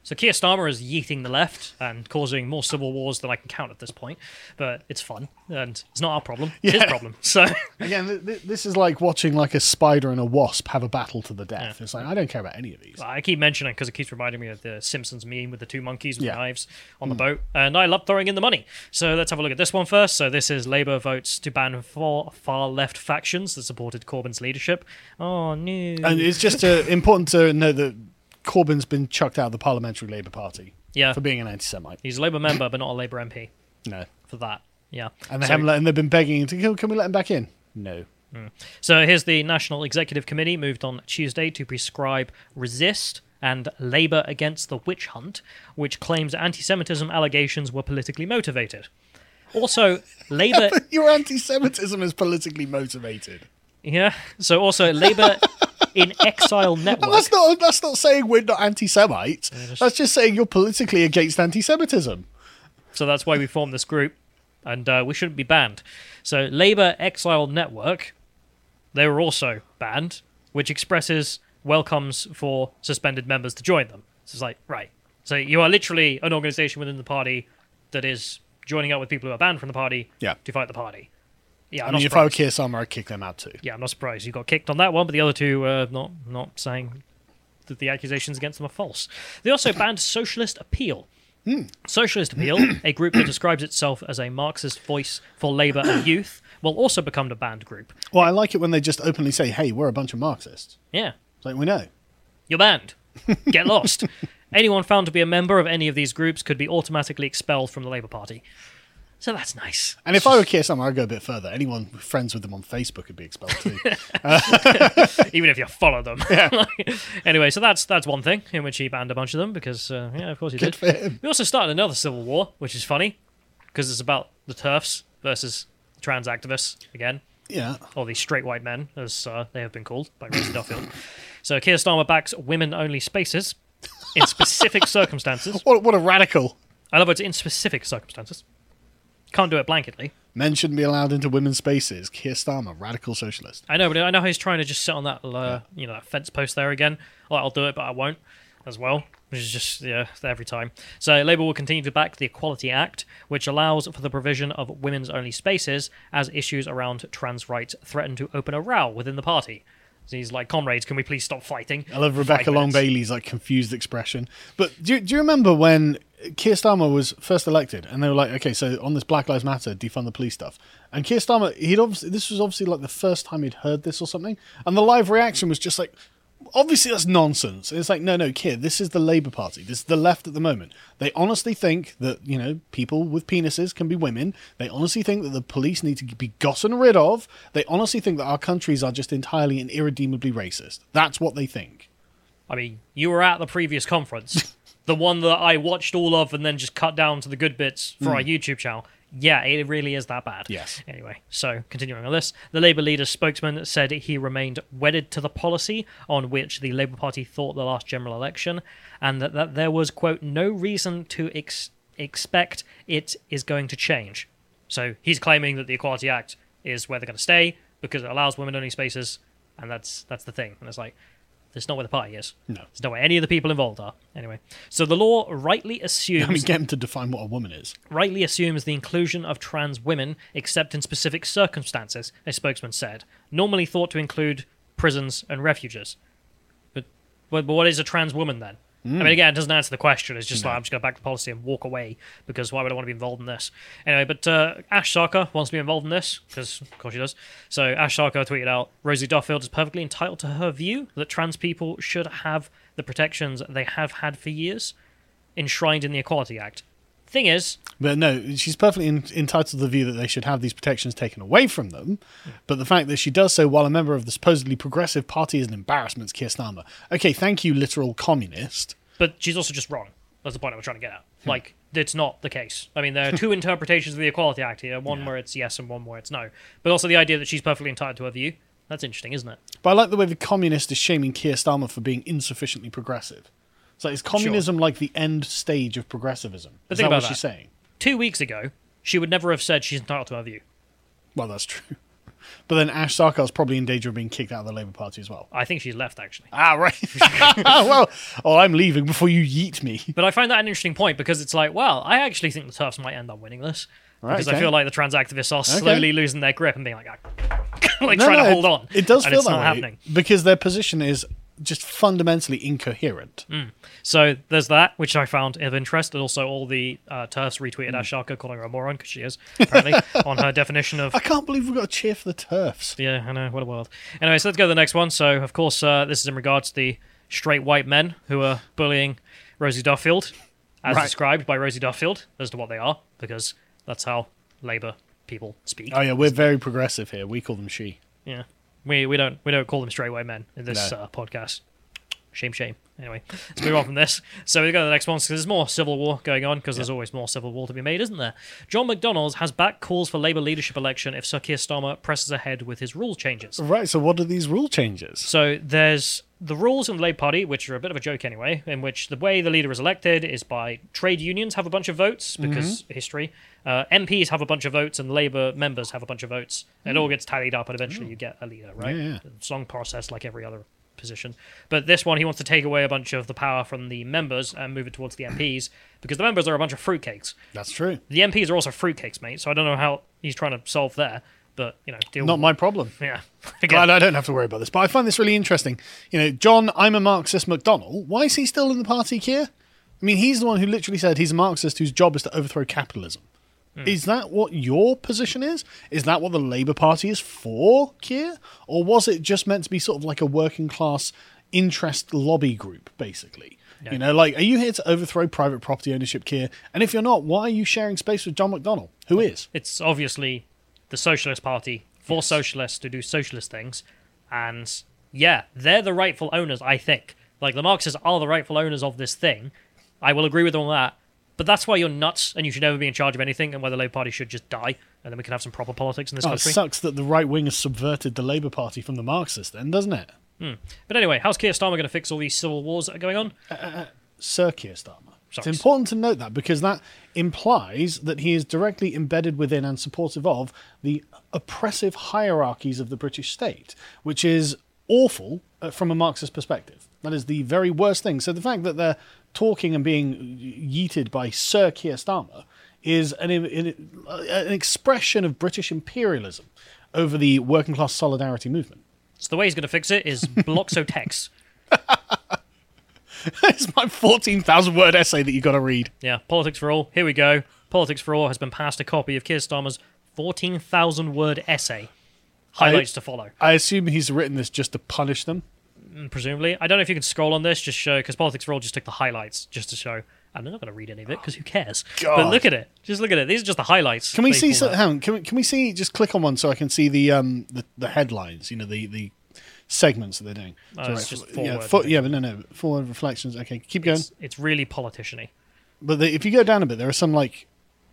So Keir Starmer is yeeting the left and causing more civil wars than I can count at this point, but it's fun and it's not our problem. It's his problem. So Again, this is like watching like a spider and a wasp have a battle to the death. It's like, I don't care about any of these. I keep mentioning because it keeps reminding me of the Simpsons meme with the two monkeys with Yeah. knives on the boat, and I love throwing in the money. So let's have a look at this one first. So this is Labour votes to ban 4 far-left factions that supported Corbyn's leadership. Oh, no. And it's just important to know that Corbyn's been chucked out of the Parliamentary Labour Party Yeah, for being an anti-Semite. he's a Labour member, but not a Labour MP No. for that. Yeah. And they So- haven't and they've been begging him to, can we let him back in? No. So here's the National Executive Committee moved on Tuesday to prescribe Resist and Labour Against the Witch Hunt, which claims anti-Semitism allegations were politically motivated. Also, Labour... Your anti-Semitism is politically motivated. Yeah, so also Labour in Exile Network... That's not saying we're not anti-Semites. That's just saying you're politically against anti-Semitism. So that's why we formed this group, and we shouldn't be banned. So Labour Exile Network, they were also banned, which expresses welcomes for suspended members to join them. So it's like, right. So you are literally an organisation within the party that is joining up with people who are banned from the party Yeah. to fight the party. Yeah, I I'm mean, not if I were surprised. Keir Starmer, I'd kick them out too. Yeah, I'm not surprised. You got kicked on that one, but the other two not saying that the accusations against them are false. They also banned Socialist Appeal. Socialist Appeal, a group that describes itself as a Marxist voice for labour and youth, will also become a banned group. Well, I like it when they just openly say, hey, we're a bunch of Marxists. Yeah, It's like, we know. you're banned. Get lost. Anyone found to be a member of any of these groups could be automatically expelled from the Labour Party. So that's nice. And if I were Keir Starmer, I'd go a bit further. Anyone friends with them on Facebook would be expelled too. Even if you follow them. Anyway, so that's one thing in which he banned a bunch of them because, yeah, of course he Good did. for him. We also started another civil war, which is funny because it's about the TERFs versus trans activists again, Yeah. or the straight white men, as they have been called by Rosie Duffield. So Keir Starmer backs women-only spaces in specific circumstances. What a radical. I love it, in specific circumstances. Can't do it blanketly. Men shouldn't be allowed into women's spaces. Keir Starmer, radical socialist. I know, but I know he's trying to just sit on that, that fence post there again. Like, I'll do it, but I won't as well. Which is just, every time. So Labour will continue to back the Equality Act, which allows for the provision of women's-only spaces as issues around trans rights threaten to open a row within the party. So he's like, comrades, can we please stop fighting? I love 5 Rebecca Long minutes. Bailey's like confused expression. But do you remember when Keir Starmer was first elected and they were like, okay, so on this Black Lives Matter, defund the police stuff. And Keir Starmer, this was obviously like the first time he'd heard this or something. And the live reaction was just like, obviously that's nonsense. It's like, no, Keir, this is the Labour Party. This is the left at the moment. They honestly think that, people with penises can be women. They honestly think that the police need to be gotten rid of. They honestly think that our countries are just entirely and irredeemably racist. That's what they think. I mean, you were at the previous conference. The one that I watched all of and then just cut down to the good bits for our YouTube channel. Yeah, it really is that bad. Yes. Anyway, so continuing on this, the Labour leader's spokesman said he remained wedded to the policy on which the Labour Party thought the last general election, and that there was, quote, no reason to expect it is going to change. So he's claiming that the Equality Act is where they're going to stay because it allows women-only spaces, and that's the thing. And it's like, that's not where the party is. No. It's not where any of the people involved are. Anyway, so the law rightly assumes... I mean, get him to define what a woman is. rightly assumes the inclusion of trans women, except in specific circumstances, a spokesman said, normally thought to include prisons and refuges. But what is a trans woman then? I mean, again, it doesn't answer the question. It's just like, I'm just going to back the policy and walk away, because why would I want to be involved in this? Anyway, but Ash Sarkar wants to be involved in this, because of course she does. So Ash Sarkar tweeted out, Rosie Duffield is perfectly entitled to her view that trans people should have the protections they have had for years, enshrined in the Equality Act. Thing is, But no, she's perfectly entitled to the view that they should have these protections taken away from them. But the fact that she does so while a member of the supposedly progressive party is an embarrassment to Keir Starmer. Okay, thank you, literal communist. but she's also just wrong. That's the point I was trying to get at. Like, it's not the case. I mean, there are two interpretations of the Equality Act here, one where it's yes and one where it's no. But also the idea that she's perfectly entitled to her view. That's interesting, isn't it? But I like the way the communist is shaming Keir Starmer for being insufficiently progressive. So is communism like the end stage of progressivism? But Is think that what about she's that. saying? 2 weeks ago, she would never have said she's entitled to her view. Well, that's true. but then Ash Sarkar's probably in danger of being kicked out of the Labour Party as well. I think she's left, actually. Ah, right. Well, I'm leaving before you yeet me. But I find that an interesting point because it's like, well, I actually think the TERFs might end up winning this. Right, Because okay. I feel like the trans activists are slowly losing their grip and being like, like No, trying no, to hold on. It does and feel it's that not way happening. because their position is just fundamentally incoherent. So there's that, which I found of interest, and also all the TERFs retweeted Ash Sarkar calling her a moron, because she is, apparently, on her definition of... I can't believe we've got to cheer for the TERFs. Yeah, I know, what a world. Anyway, so let's go to the next one. So, of course, this is in regards to the straight white men who are bullying Rosie Duffield, as Right. described by Rosie Duffield, as to what they are, because that's how Labour people speak. Oh yeah, we're very progressive here. We call them she. Yeah, we don't call them straight white men in this podcast. Shame. Anyway, let's move on from this. So we go to the next one because there's more civil war going on because there's always more civil war to be made, isn't there? John McDonnell has backed calls for Labour leadership election if Sir Keir Starmer presses ahead with his rule changes. Right. So what are these rule changes? So there's the rules in the Labour Party, which are a bit of a joke anyway, in which the way the leader is elected is by trade unions have a bunch of votes because history. MPs have a bunch of votes and Labour members have a bunch of votes. It all gets tallied up and eventually you get a leader, right? Yeah. It's a long process like every other position. But this one, he wants to take away a bunch of the power from the members and move it towards the MPs because the members are a bunch of fruitcakes. That's true. The MPs are also fruitcakes, mate, so I don't know how he's trying to solve there. But, deal Not with my problem. Yeah. Glad I don't have to worry about this. But I find this really interesting. John, I'm a Marxist McDonnell. Why is he still in the party, Keir? I mean, he's the one who literally said he's a Marxist whose job is to overthrow capitalism. Is that what your position is? Is that what the Labour Party is for, Keir? Or was it just meant to be sort of like a working class interest lobby group, basically? No. Are you here to overthrow private property ownership, Keir? And if you're not, why are you sharing space with John McDonnell? Who is? It's obviously the Socialist Party for socialists to do socialist things. And yeah, they're the rightful owners, I think. Like, the Marxists are the rightful owners of this thing. I will agree with them on that. But that's why you're nuts and you should never be in charge of anything and why the Labour Party should just die and then we can have some proper politics in this It country. sucks that the right wing has subverted the Labour Party from the Marxists then, doesn't it? But anyway, how's Keir Starmer going to fix all these civil wars that are going on? Sir Keir Starmer. Sorry. It's important to note that because that implies that he is directly embedded within and supportive of the oppressive hierarchies of the British state, which is awful from a Marxist perspective. That is the very worst thing. So the fact that they're talking and being yeeted by Sir Keir Starmer is an expression of British imperialism over the working class solidarity movement. So the way he's going to fix it is Bloxotex. It's my 14,000 word essay that you got to read. Yeah, Politics for All. Here we go. Politics for All has been passed a copy of Keir Starmer's 14,000 word essay. Highlights to follow. I assume he's written this just to punish them. Presumably. I don't know if you can scroll on this, just show, because Politics for All just took the highlights just to show. I'm not going to read any of it because who cares? God. But look at it. Just look at it. These are just the highlights. Can we they see? pulled out. Hang on, can we see? Just click on one so I can see the headlines. The segments that they're doing. It's just four yeah, words, but no, 4 word reflections. Okay, keep going. It's really politician-y. But if you go down a bit, there are some right.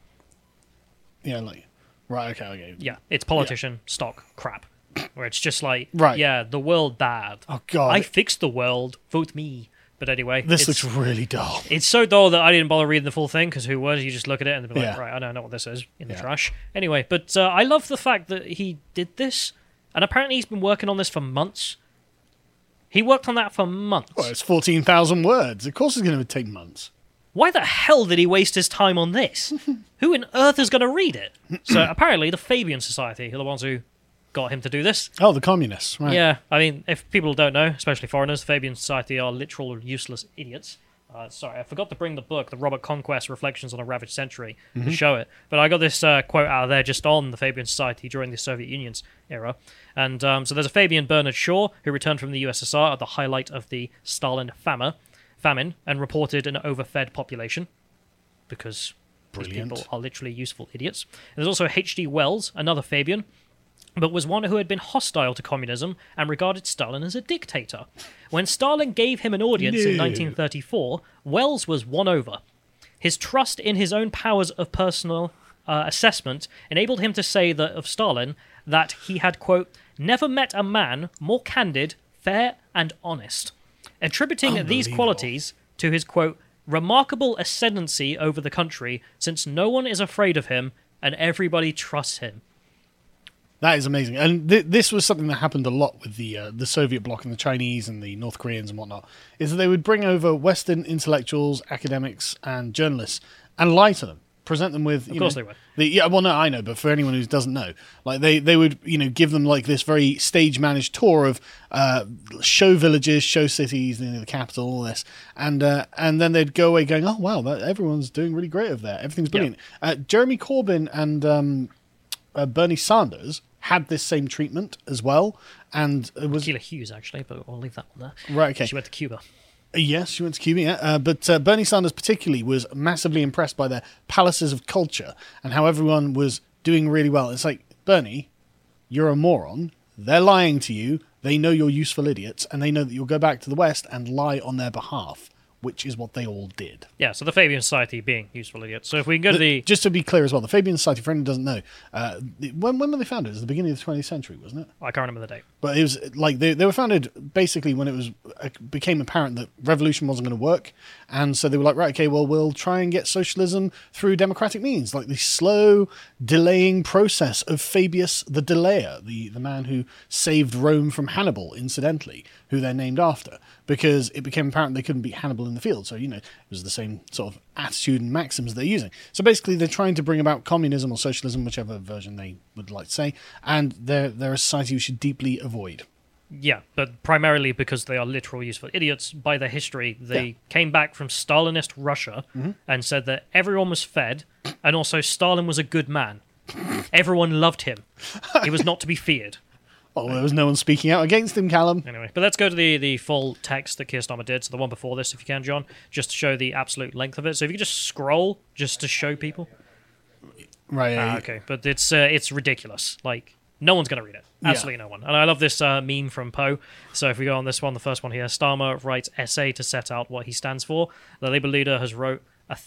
Okay. Yeah, it's politician stock crap. Where it's just like, Right. yeah, the world bad. Oh God, I fixed the world. Vote me. But anyway, this it's, looks really dull. it's so dull that I didn't bother reading the full thing because who would? You just look at it and be like, Yeah. right, I don't know what this is in the Yeah. trash. Anyway, but I love the fact that he did this, and apparently he's been working on this for months. He worked on that for months. Well, it's 14,000 words. Of course, it's going to take months. Why the hell did he waste his time on this? Who on earth is going to read it? So apparently the Fabian Society are the ones who got him to do this. Oh, the communists, right? Yeah, I mean, if people don't know, especially foreigners, the Fabian Society are literal useless idiots. Sorry, I forgot to bring the book, the Robert Conquest Reflections on a Ravaged Century, to show it. But I got this quote out of there just on the Fabian Society during the Soviet Union's era. And so there's a Fabian Bernard Shaw who returned from the USSR at the highlight of the Stalin famine and reported an overfed population because these Brilliant. people are literally useful idiots. And there's also H.G. Wells, another Fabian, but was one who had been hostile to communism and regarded Stalin as a dictator. When Stalin gave him an audience in No. 1934, Wells was won over. His trust in his own powers of personal assessment enabled him to say that of Stalin that he had, quote, never met a man more candid, fair, and honest, attributing these Unbelievable. qualities to his, quote, remarkable ascendancy over the country since no one is afraid of him and everybody trusts him. That is amazing, and this was something that happened a lot with the Soviet bloc and the Chinese and the North Koreans and whatnot. Is that they would bring over Western intellectuals, academics, and journalists and lie to them, present them with. Of course they would. I know, but for anyone who doesn't know, like they would give them like this very stage managed tour of show villages, show cities, the capital, all this, and then they'd go away going, oh wow, everyone's doing really great over there, everything's brilliant. Jeremy Corbyn and Bernie Sanders had this same treatment as well, and it was Keela Hughes actually, but I'll leave that one there. right. Okay, She went to Cuba. yes, she went to Cuba, yeah. But Bernie Sanders particularly was massively impressed by their palaces of culture and how everyone was doing really well. It's like, Bernie, you're a moron. They're lying to you. They know you're useful idiots, and they know that you'll go back to the West and lie on their behalf, which is what they all did. Yeah, so the Fabian Society being useful idiots. So if we can go to the... Just to be clear as well, the Fabian Society, for anyone who doesn't know, when were they founded? It was the beginning of the 20th century, wasn't it? I can't remember the date. But it was like they were founded basically when it became apparent that revolution wasn't going to work, and so they were like, right, okay, well, we'll try and get socialism through democratic means, like the slow delaying process of Fabius the Delayer, the man who saved Rome from Hannibal, incidentally, who they're named after, because it became apparent they couldn't beat Hannibal in the field. So it was the same sort of attitude and maxims they're using. So basically, they're trying to bring about communism or socialism, whichever version they would like to say, and they're a society we should deeply avoid. Yeah, but primarily because they are literal useful idiots. By their history, they came back from Stalinist Russia and said that everyone was fed, and also Stalin was a good man. Everyone loved him. He was not to be feared. Oh, there was no one speaking out against him, Callum. Anyway, but let's go to the full text that Keir Starmer did, so the one before this, if you can, John, just to show the absolute length of it. So if you could just scroll, just to show people. Right. Okay, but it's ridiculous. Like, no one's going to read it. Absolutely no one. And I love this meme from Poe. So if we go on this one, the first one here, Starmer writes essay to set out what he stands for. The Labour leader has wrote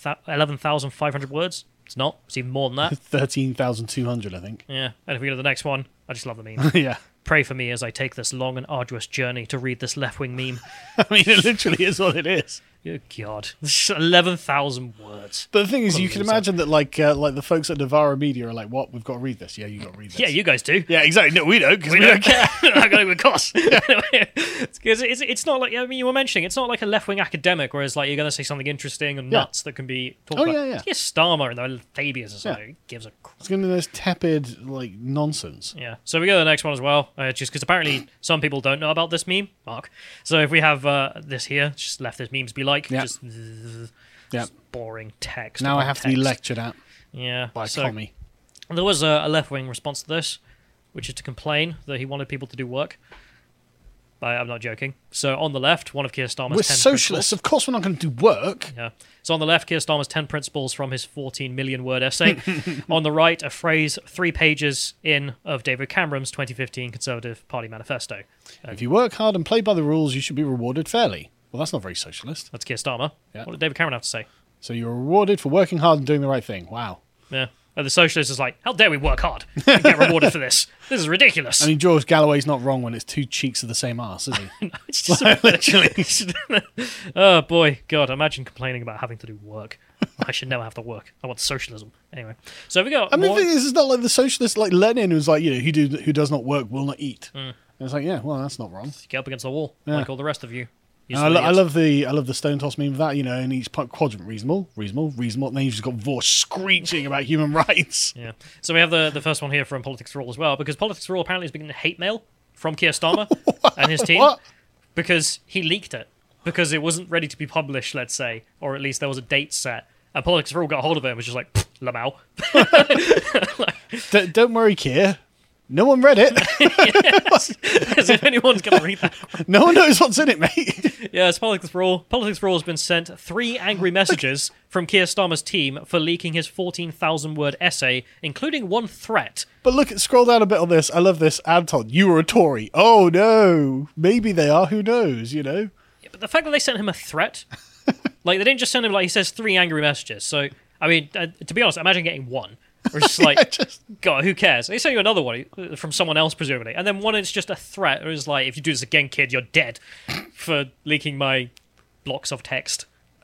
11,500 words. It's not. It's even more than that. 13,200, I think. Yeah. And if we go to the next one, I just love the meme. Yeah. Pray for me as I take this long and arduous journey to read this left-wing meme. I mean, it literally is what it is. Oh, God. 11,000 words. But the thing is, you can imagine that, like the folks at Navarra Media are like, what? We've got to read this. Yeah, you got to read this. Yeah, you guys do. Yeah, exactly. No, we don't, because We don't care. I'm going to cost. Because it's not like, I mean, you were mentioning, it's not like a left-wing academic, whereas like you're going to say something interesting and nuts that can be talked about. Yeah. It's Starmer and the Fabians or something. Who gives a crap. It's going to be this tepid, like, nonsense. Yeah. So we go to the next one as well, just because apparently some people don't know about this meme, Mark. So if we have this here, just left this memes be like, just boring text. Now I have to be text. lectured at by so Tommy. There was a left-wing response to this, which is to complain that he wanted people to do work. I'm not joking. So on the left, one of Keir Starmer's We're 10 socialists. principles. Of course we're not going to do work. Yeah. So on the left, Keir Starmer's 10 principles from his 14 million word essay. On the right, a phrase 3 pages in of David Cameron's 2015 Conservative Party manifesto. If you work hard and play by the rules, you should be rewarded fairly. Well, that's not very socialist. That's Keir Starmer. Yeah. What did David Cameron have to say? So you're rewarded for working hard and doing the right thing. Wow. Yeah. And the socialist is like, how dare we work hard and get rewarded for this? This is ridiculous. I mean, George Galloway's not wrong when it's 2 cheeks of the same arse, is he? No, it's just Literally. Oh boy, God! Imagine complaining about having to do work. I should never have to work. I want socialism. Anyway, so we got. I mean, more... the thing is, it's not like the socialist, like Lenin, who's like, who does not work will not eat. And it's like, yeah, well, that's not wrong. Get up against the wall, Yeah. like all the rest of you. I love the stone toss meme of that, in each quadrant, reasonable, and then you've just got Vorsh screeching about human rights. Yeah. So we have the first one here from Politics for All as well, because Politics for All apparently is beginning hate mail from Keir Starmer and his team What? because he leaked it because it wasn't ready to be published, let's say, or at least there was a date set. And Politics for All got hold of it and was just like, Lamau. Don't worry, Keir. No one read it. As if anyone's going to read that. No one knows what's in it, mate. Yeah, it's Politics for All. Politics for All has been sent 3 angry messages from Keir Starmer's team for leaking his 14,000-word essay, including 1 threat. But look, scroll down a bit on this. I love this. Anton, you were a Tory. Oh, no. Maybe they are. Who knows, Yeah, but the fact that they sent him a threat, like, they didn't just send him, like, he says 3 angry messages. So, I mean, to be honest, imagine getting 1. Or just like, God, who cares? They send you another one from someone else, presumably. And then one is just a threat. Or it's like, if you do this again, kid, you're dead for leaking my blocks of text.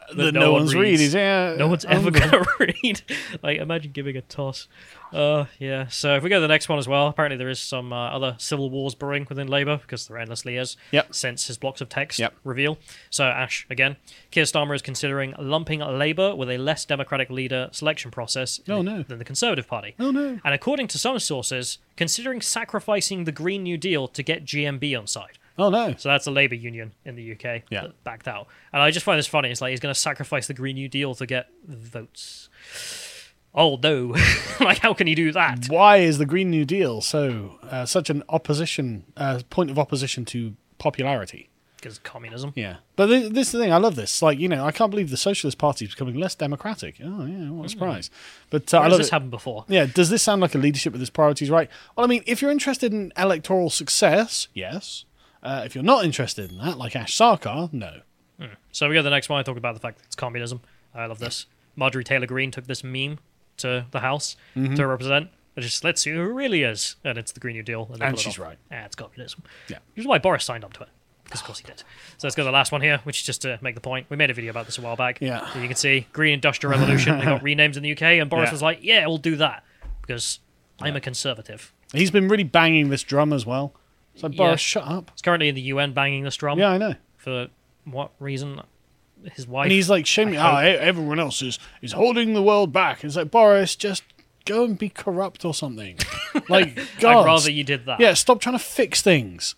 that no one's reading. Yeah, no one's ever going to read. Like, imagine giving a toss. Yeah. So if we go to the next one as well, apparently there is some other civil wars brewing within Labour, because there endlessly is, since his blocks of text reveal. So Ash, again, Keir Starmer is considering lumping Labour with a less democratic leader selection process than the Conservative Party. Oh, no. And according to some sources, considering sacrificing the Green New Deal to get GMB on side. Oh, no. So that's a Labour union in the UK that backed out. And I just find this funny. It's like he's going to sacrifice the Green New Deal to get votes. Oh, no. Like, how can he do that? Why is the Green New Deal such an point of opposition to popularity? Because communism. Yeah. But this is the thing. I love this. Like, I can't believe the Socialist Party is becoming less democratic. Oh, yeah, what a surprise. But Where has this happened before? Yeah, does this sound like a leadership with its priorities right? Well, I mean, if you're interested in electoral success, yes. If you're not interested in that, like Ash Sarkar, no. So we go to the next one. I talk about the fact that it's communism. I love this. Marjorie Taylor Greene took this meme to the House to represent. Just, let's see who it really is. And it's the Green New Deal. And she's right. It's communism. Yeah. Which is why Boris signed up to it. Because of course he did. So let's go to the last one here, which is just to make the point. We made a video about this a while back. Yeah. So you can see Green Industrial Revolution. They got renamed in the UK, and Boris was like, yeah, we'll do that. Because I'm a conservative. He's been really banging this drum as well. It's like, Boris, shut up. He's currently in the UN banging this drum. Yeah, I know. For what reason? His wife. And he's like, shaming, everyone else is holding the world back. It's like, Boris, just go and be corrupt or something. Like, God. I'd rather you did that. Yeah, stop trying to fix things.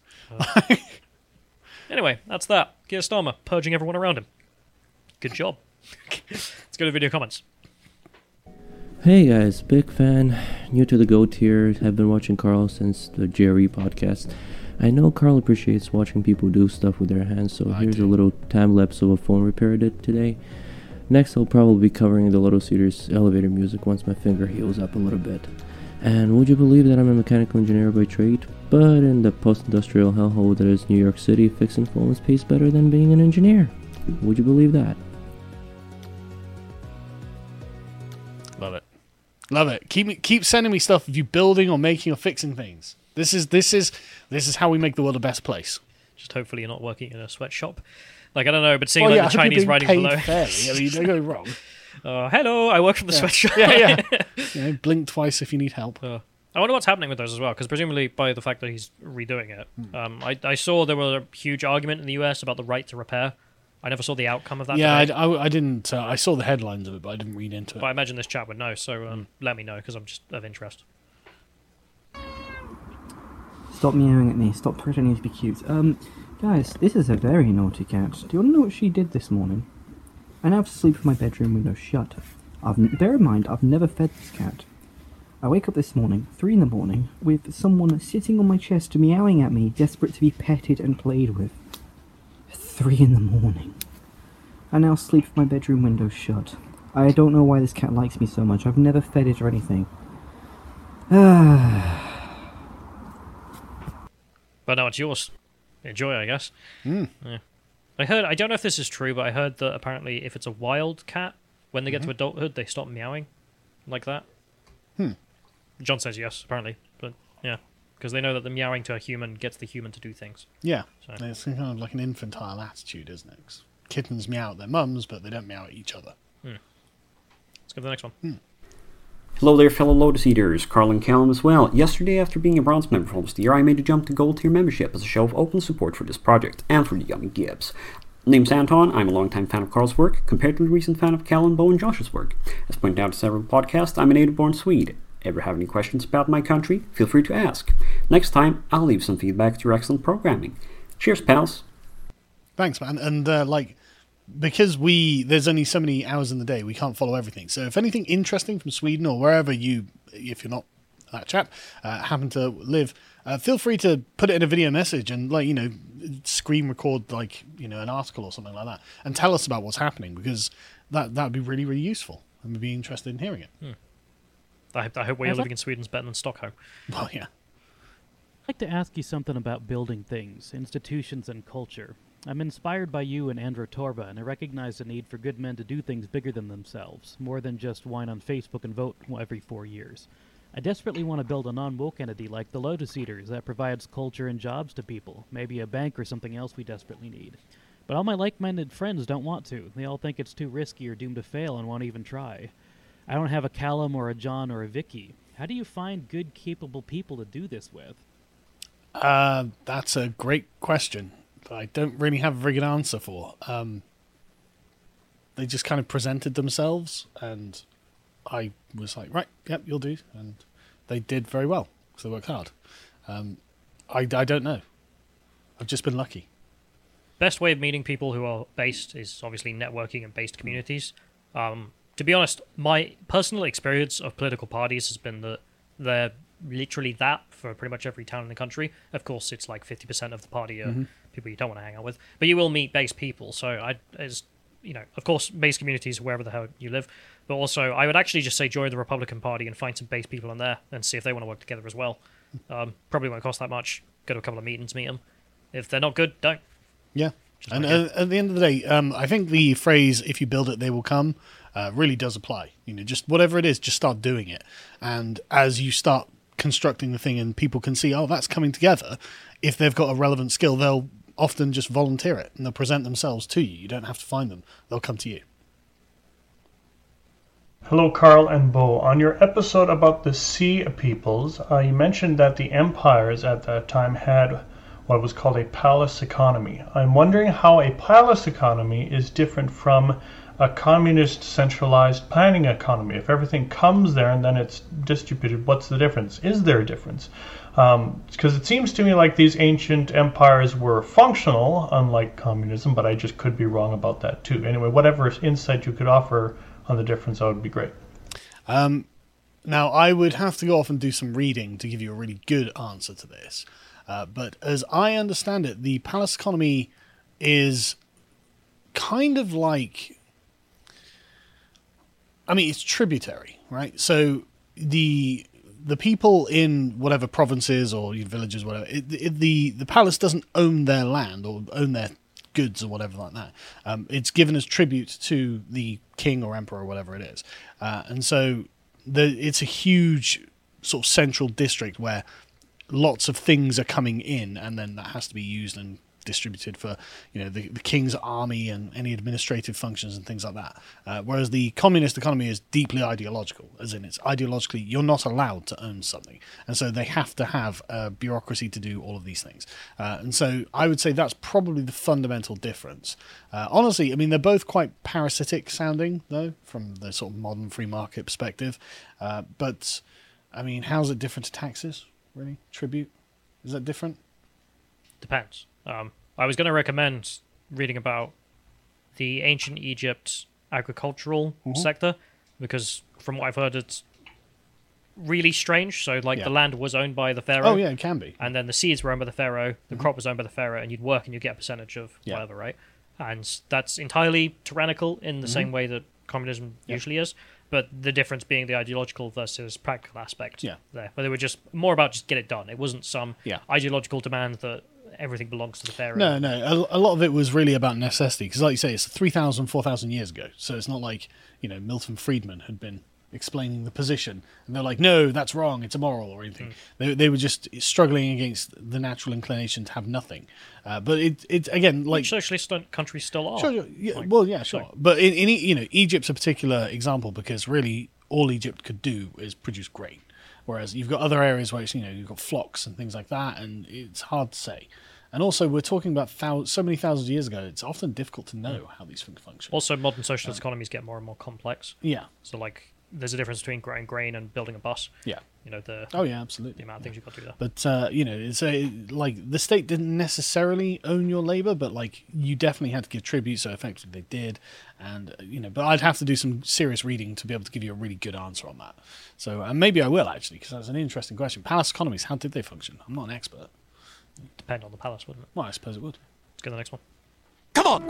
Anyway, that's that. Keir Starmer purging everyone around him. Good job. Let's go to video comments. Hey guys, big fan, new to the GOAT here, have been watching Carl since the Jerry podcast. I know Carl appreciates watching people do stuff with their hands, so here's a little time-lapse of a phone repair I did today. Next I'll probably be covering the Lotus Eaters elevator music once my finger heals up a little bit. And would you believe that I'm a mechanical engineer by trade, but in the post-industrial hellhole that is New York City, fixing phones pays better than being an engineer? Would you believe that? Love it. Love it. Keep sending me stuff of you building or making or fixing things. This is how we make the world a best place. Just hopefully you're not working in a sweatshop. Like, I don't know, but seeing the Chinese writing below. Fairly. I mean, don't go wrong. Hello, I work from the sweatshop. Yeah. Blink twice if you need help. I wonder what's happening with those as well, because presumably by the fact that he's redoing it. I saw there was a huge argument in the US about the right to repair. I never saw the outcome of that. Yeah, I didn't. I saw the headlines of it, but I didn't read into it. But I imagine this chat would know, so let me know, because I'm just of interest. Stop meowing at me. Stop pretending to be cute. Guys, this is a very naughty cat. Do you want to know what she did this morning? I now have to sleep with my bedroom window shut. Bear in mind, I've never fed this cat. I wake up this morning, 3 in the morning, with someone sitting on my chest meowing at me, desperate to be petted and played with. 3 in the morning. I now sleep with my bedroom window shut. I don't know why this cat likes me so much. I've never fed it or anything. But now it's yours. Enjoy, I guess. Yeah. I don't know if this is true, but I heard that apparently if it's a wild cat, when they get to adulthood, they stop meowing like that. John says yes, apparently. But yeah, because they know that the meowing to a human gets the human to do things. Yeah, so. It's kind of like an infantile attitude, isn't it? 'Cause kittens meow at their mums, but they don't meow at each other. Let's go to the next one. Hello there, fellow Lotus Eaters. Carl and Callum as well. Yesterday, after being a bronze member for almost a year, I made a jump to gold tier membership as a show of open support for this project and for the Yummy Gibbs. Name's Anton. I'm a longtime fan of Carl's work, compared to a recent fan of Callum, Bo, and Josh's work. As pointed out in several podcasts, I'm a native-born Swede. Ever have any questions about my country? Feel free to ask. Next time, I'll leave some feedback to your excellent programming. Cheers, pals. Thanks, man. And because there's only so many hours in the day, we can't follow everything. So if anything interesting from Sweden or wherever if you're not that chap, happen to live, feel free to put it in a video message and screen record an article or something like that, and tell us about what's happening, because that'd be really, really useful, and we'd be interested in hearing it. I hope where you're living in Sweden's better than Stockholm. Well, yeah. I'd like to ask you something about building things, institutions, and culture. I'm inspired by you and Andrew Torba, and I recognize the need for good men to do things bigger than themselves, more than just whine on Facebook and vote every 4 years. I desperately want to build a non-woke entity like the Lotus Eaters that provides culture and jobs to people, maybe a bank or something else we desperately need. But all my like-minded friends don't want to. They all think it's too risky or doomed to fail and won't even try. I don't have a Callum or a John or a Vicky. How do you find good, capable people to do this with? That's a great question that I don't really have a very good answer for. They just kind of presented themselves, and I was like, right, yep, you'll do. And they did very well, because they worked hard. I don't know. I've just been lucky. Best way of meeting people who are based is obviously networking and based communities. To be honest, my personal experience of political parties has been that they're literally that for pretty much every town in the country. Of course, it's like 50% of the party are people you don't want to hang out with, but you will meet base people. So of course, base communities wherever the hell you live, but also I would actually just say join the Republican Party and find some base people in there and see if they want to work together as well. Probably won't cost that much. Go to a couple of meetings, meet them. If they're not good, don't. Yeah. And at the end of the day, I think the phrase, if you build it, they will come, really does apply. Just whatever it is, just start doing it. And as you start constructing the thing and people can see, oh, that's coming together, if they've got a relevant skill, they'll often just volunteer it and they'll present themselves to you. You don't have to find them. They'll come to you. Hello, Carl and Bo. On your episode about the Sea Peoples, you mentioned that the empires at that time had what was called a palace economy. I'm wondering how a palace economy is different from a communist centralized planning economy. If everything comes there and then it's distributed, what's the difference? Is there a difference? Because it seems to me like these ancient empires were functional, unlike communism, but I just could be wrong about that too. Anyway, whatever insight you could offer on the difference, that would be great. Now, I would have to go off and do some reading to give you a really good answer to this. But as I understand it, the palace economy is kind of like... it's tributary, right? So the people in whatever provinces or villages, whatever, the palace doesn't own their land or own their goods or whatever like that. It's given as tribute to the king or emperor or whatever it is. And so it's a huge sort of central district where lots of things are coming in, and then that has to be used and distributed for the king's army and any administrative functions and things like that. Whereas the communist economy is deeply ideological, as in it's ideologically you're not allowed to own something, and so they have to have a bureaucracy to do all of these things. And so I would say that's probably the fundamental difference. Honestly, they're both quite parasitic sounding though, from the sort of modern free market perspective. But how's it different to taxes? Really, tribute? Is that different? Depends. I was going to recommend reading about the ancient Egypt agricultural sector, because from what I've heard, it's really strange. So, the land was owned by the pharaoh. Oh, yeah, it can be. And then the seeds were owned by the pharaoh, the crop was owned by the pharaoh, and you'd work and you'd get a percentage of whatever, right? And that's entirely tyrannical in the same way that communism usually is. But the difference being the ideological versus practical aspect there. Where they were just more about just get it done. It wasn't some ideological demand that everything belongs to the pharaoh. No. A lot of it was really about necessity. Because like you say, it's 3,000, 4,000 years ago. So it's not like, Milton Friedman had been explaining the position. And they're like, no, that's wrong. It's immoral or anything. They were just struggling against the natural inclination to have nothing. But it's again, like... Which socialist countries still are. Sure. Yeah, sure. But in Egypt's a particular example because really all Egypt could do is produce grain. Whereas you've got other areas where it's, you've got flocks and things like that, and it's hard to say. And also, we're talking about so many thousands of years ago, it's often difficult to know how these things function. Also, modern socialist economies get more and more complex. Yeah. So, there's a difference between growing grain and building a bus. Yeah. Absolutely. The amount of things you've got to do there. But, it's the state didn't necessarily own your labor, but, you definitely had to give tribute, so effectively they did. And, but I'd have to do some serious reading to be able to give you a really good answer on that. So, and maybe I will, actually, because that's an interesting question. Palace economies, how did they function? I'm not an expert. Depend on the palace, wouldn't it? Well, I suppose it would. Let's go to the next one. Come on!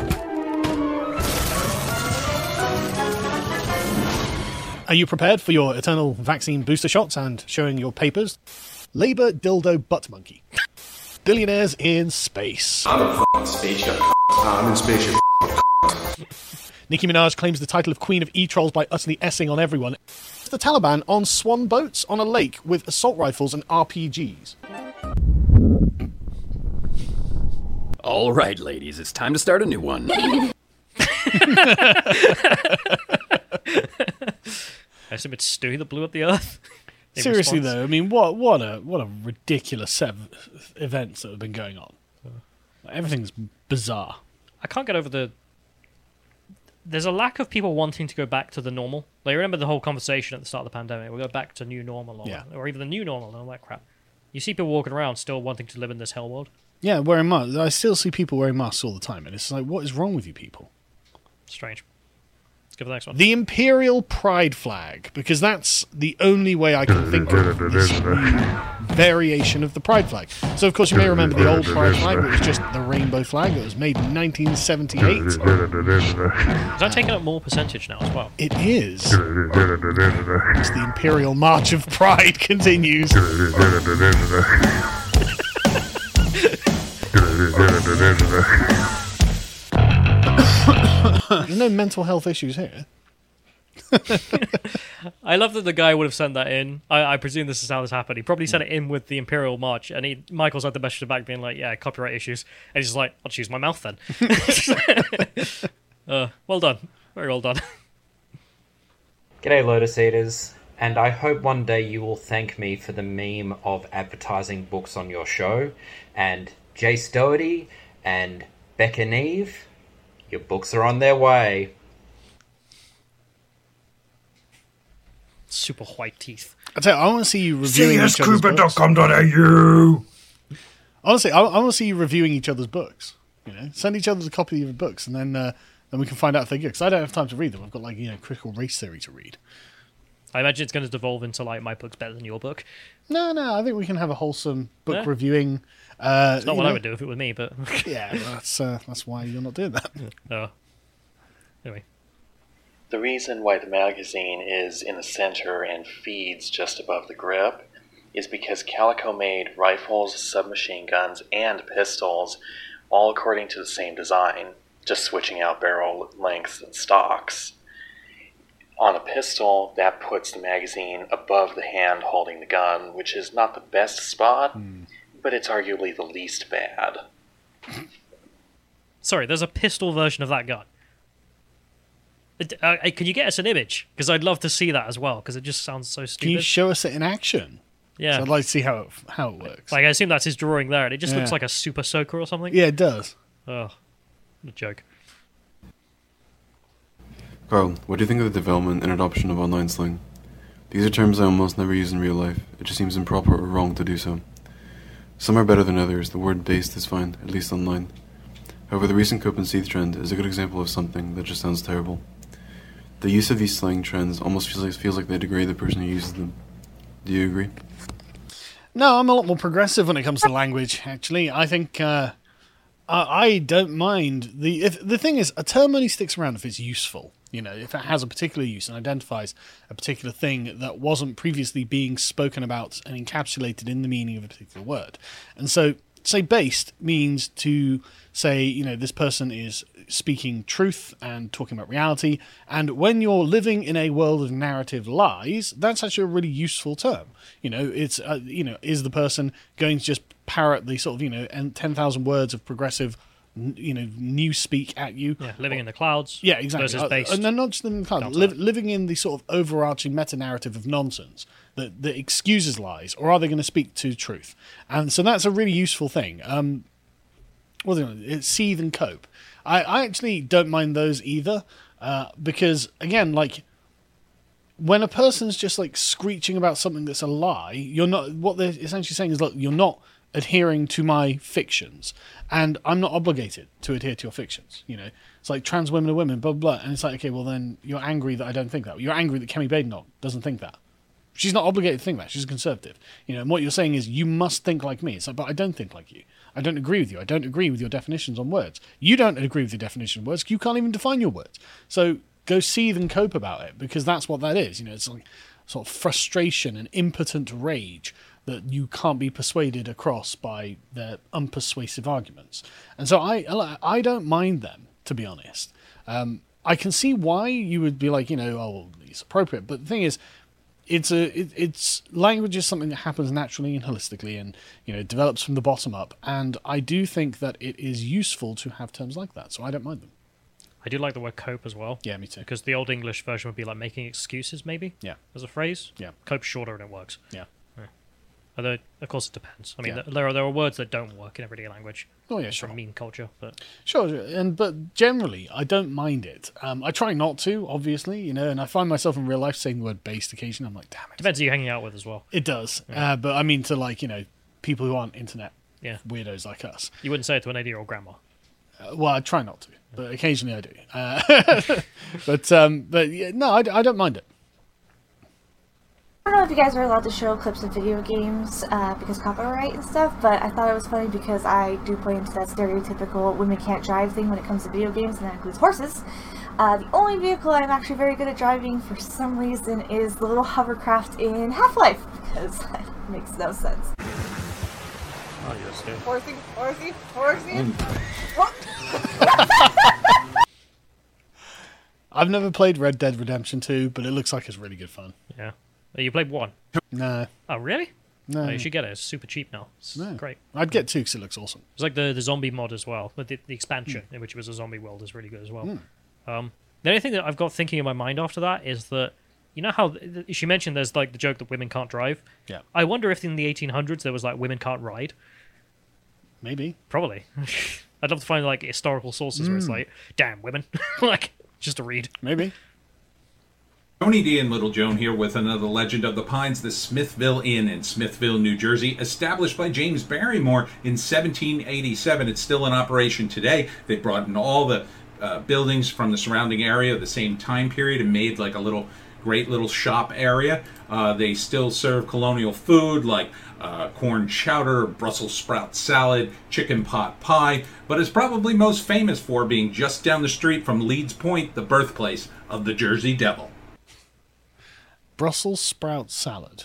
Are you prepared for your eternal vaccine booster shots and showing your papers? Labour dildo butt monkey. Billionaires in space. I'm a f***ing spaceship. I'm in spaceship. Nicki Minaj claims the title of Queen of E-Trolls by utterly essing on everyone. The Taliban on swan boats on a lake with assault rifles and RPGs. All right, ladies, it's time to start a new one. I assume it's Stewie that blew up the Earth. Seriously though, I mean, what a ridiculous set of events that have been going on. Everything's bizarre. I can't get over there's a lack of people wanting to go back to the normal. Like, remember the whole conversation at the start of the pandemic? We'll go back to new normal, or even the new normal and all that crap. You see people walking around still wanting to live in this hell world. Yeah, wearing masks. I still see people wearing masks all the time, and it's like, what is wrong with you people? Strange. Let's go for the next one. The Imperial Pride flag, because that's the only way I can think of this variation of the Pride flag. So, of course, you may remember the old Pride flag, which was just the rainbow flag that was made in 1978. Is that taking up more percentage now as well? It is. As the Imperial March of Pride continues. There's no mental health issues here. I love that the guy would have sent that in. I presume this is how this happened. He probably sent it in with the Imperial March, and Michael's had the message back being like, yeah, copyright issues. And he's just like, I'll just use my mouth then. Well done. Very well done. G'day, Lotus Eaters. And I hope one day you will thank me for the meme of advertising books on your show. And Jace Doherty and Becca Neve, your books are on their way. Super white teeth. I tell you, I want to see you reviewing each other's books. cscooper.com.au. Honestly, I want to see you reviewing each other's books. You know, send each other a copy of your books, and then we can find out if they're good. Because I don't have time to read them. I've got critical race theory to read. I imagine it's going to devolve into like my book's better than your book. No, I think we can have a wholesome book reviewing. It's not what I would do if it were me, but yeah, that's why you're not doing that. Anyway. The reason why the magazine is in the center and feeds just above the grip is because Calico made rifles, submachine guns, and pistols, all according to the same design, just switching out barrel lengths and stocks. On a pistol, that puts the magazine above the hand holding the gun, which is not the best spot, but it's arguably the least bad. Sorry, there's a pistol version of that gun. Can you get us an image? Because I'd love to see that as well, because it just sounds so stupid. Can you show us it in action? Yeah. So I'd like to see how it works. Like, I assume that's his drawing there, and it just looks like a super soaker or something. Yeah, it does. Oh, what a joke. Carl, what do you think of the development and adoption of online slang? These are terms I almost never use in real life. It just seems improper or wrong to do so. Some are better than others. The word based is fine, at least online. However, the recent cope and seethe trend is a good example of something that just sounds terrible. The use of these slang trends almost feels like they degrade the person who uses them. Do you agree? No, I'm a lot more progressive when it comes to language, actually. I think I don't mind. The thing is, a term only sticks around if it's useful. You know, if it has a particular use and identifies a particular thing that wasn't previously being spoken about and encapsulated in the meaning of a particular word. And so, say based means to say, you know, this person is speaking truth and talking about reality. And when you're living in a world of narrative lies, that's actually a really useful term. You know, it's, is the person going to just parrot the sort of, and 10,000 words of progressive, news speak at you? Yeah, living in the clouds. Yeah, exactly. Versus based. And not just in the clouds, living in the sort of overarching meta-narrative of nonsense that excuses lies, or are they going to speak to truth? And so that's a really useful thing. It's seethe and cope. I actually don't mind those either, because, again, like, when a person's just, like, screeching about something that's a lie, you're not, what they're essentially saying is, look, you're not adhering to my fictions, and I'm not obligated to adhere to your fictions. You know, it's like trans women are women, blah, blah, blah. And it's like, okay, well, then you're angry that I don't think that. You're angry that Kemi Badenoch doesn't think that. She's not obligated to think that. She's a conservative. You know, and what you're saying is you must think like me. It's like, but I don't think like you. I don't agree with you. I don't agree with your definitions on words. You don't agree with your definition of words. You can't even define your words. So go seethe and cope about it, because that's what that is. You know, it's like sort of frustration and impotent rage that you can't be persuaded across by their unpersuasive arguments. And so I don't mind them, to be honest. I can see why you would be like, oh, well, it's appropriate. But the thing is, it's language is something that happens naturally and holistically, and it develops from the bottom up. And I do think that it is useful to have terms like that, so I don't mind them. I do like the word cope as well. Yeah, me too. Because the old English version would be like making excuses, maybe. Yeah. As a phrase. Yeah. Cope's shorter and it works. Yeah. Although, of course, it depends. I mean, Yeah. there are words that don't work in everyday language. Oh yeah, Just sure. from meme culture, but Sure, but generally, I don't mind it. I try not to, obviously, and I find myself in real life saying the word based occasionally. I'm like, damn it. depends who you're hanging out with as well. It does. Yeah. But I mean to people who aren't internet Yeah. weirdos like us. You wouldn't say it to an 80-year-old grandma. Well, I try not to, but occasionally I do. But yeah, no, I don't mind it. I don't know if you guys are allowed to show clips of video games because copyright and stuff, but I thought it was funny because I do play into that stereotypical women can't drive thing when it comes to video games, and that includes horses. The only vehicle I'm actually very good at driving for some reason is the little hovercraft in Half-Life, because it makes no sense. Oh, yes, dude. Horsey. I've never played Red Dead Redemption 2, but it looks like it's really good fun. Yeah. You played 1? No. Oh, really? No. Oh, you should get it. It's super cheap now. It's great. I'd get 2 because it looks awesome. It's like the zombie mod as well. The expansion, in which it was a zombie world, is really good as well. The only thing that I've got thinking in my mind after that is that, you know how she mentioned there's like the joke that women can't drive? Yeah. I wonder if in the 1800s there was like women can't ride. Maybe. Probably. I'd love to find like historical sources where it's like, damn, women. Like, just to read. Maybe. Tony D and Little Joan here with another Legend of the Pines, the Smithville Inn in Smithville, New Jersey, established by James Barrymore in 1787. It's still in operation today. They brought in all the buildings from the surrounding area of the same time period and made like a great little shop area. They still serve colonial food like corn chowder, Brussels sprout salad, chicken pot pie, but is probably most famous for being just down the street from Leeds Point, the birthplace of the Jersey Devil. Brussels sprout salad.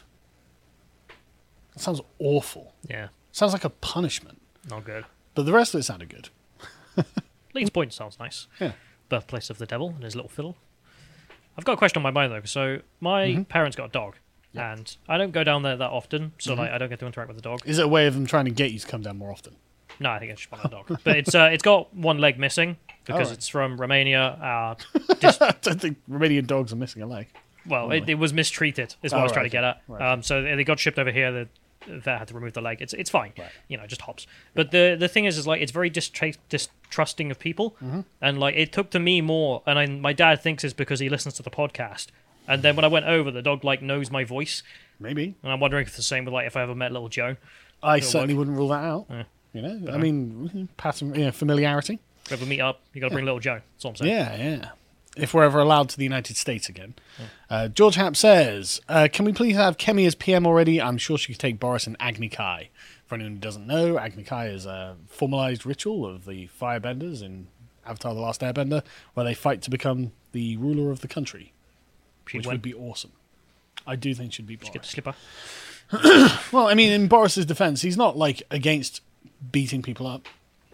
That sounds awful. Yeah. Sounds like a punishment. Not good. But the rest of it sounded good. Leeds Point sounds nice. Yeah. Birthplace of the devil and his little fiddle. I've got a question on my mind though. So my parents got a dog, and I don't go down there that often, so like I don't get to interact with the dog. Is it a way of them trying to get you to come down more often? No, I think it's just about the dog. But it's got one leg missing because Alright. it's from Romania. I don't think Romanian dogs are missing a leg. Well, it was mistreated, is what I was trying to get at. Right. So they got shipped over here. The vet had to remove the leg. It's fine, just hops. But the thing is like it's very distrusting of people, and like it took to me more. And my dad thinks it's because he listens to the podcast. And then when I went over, the dog like knows my voice. Maybe. And I'm wondering if it's the same with like if I ever met little Joan. I certainly wouldn't rule that out. Yeah. I mean, pattern, familiarity. If we ever meet up, you got to bring little Joan. That's all I'm saying. Yeah. If we're ever allowed to the United States again. George Happ says, can we please have Kemi as PM already? I'm sure she could take Boris and Agni Kai. For anyone who doesn't know, Agni Kai is a formalized ritual of the firebenders in Avatar The Last Airbender, where they fight to become the ruler of the country, which would be awesome. I do think she'd be Boris. Get the slipper. Well, I mean, in Boris's defense, he's not, like, against beating people up.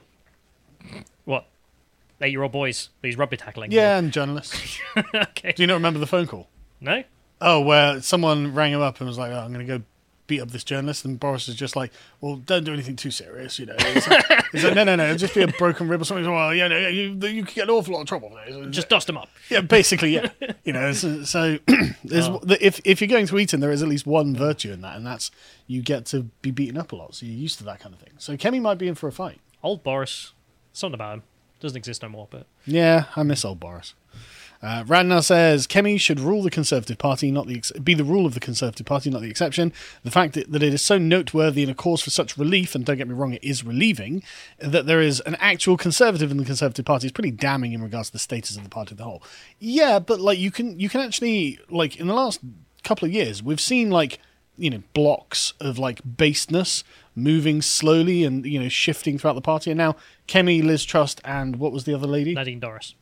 What? 8-year-old boys, these rugby tackling. Yeah, and journalists. Okay. Do you not remember the phone call? No? Oh, where someone rang him up and was like, I'm going to go beat up this journalist, and Boris is just like, well, don't do anything too serious, He's like, no, it'll just be a broken rib or something. Well, you could get an awful lot of trouble there. Just dust them up. Yeah, basically, yeah. So if you're going to Eton, there is at least one virtue in that, and that's you get to be beaten up a lot, so you're used to that kind of thing. So Kemi might be in for a fight. Old Boris. Something about him. Doesn't exist no more, but... Yeah, I miss old Boris. Randall says, Kemi should rule the Conservative Party, be the rule of the Conservative Party, not the exception. The fact that it is so noteworthy and a cause for such relief, and don't get me wrong, it is relieving, that there is an actual Conservative in the Conservative Party is pretty damning in regards to the status of the party as a whole. Yeah, but like you can actually, like, in the last couple of years, we've seen, like, blocks of, like, baseness moving slowly and, shifting throughout the party. And now Kemi, Liz Truss, and what was the other lady? Nadine Dorries.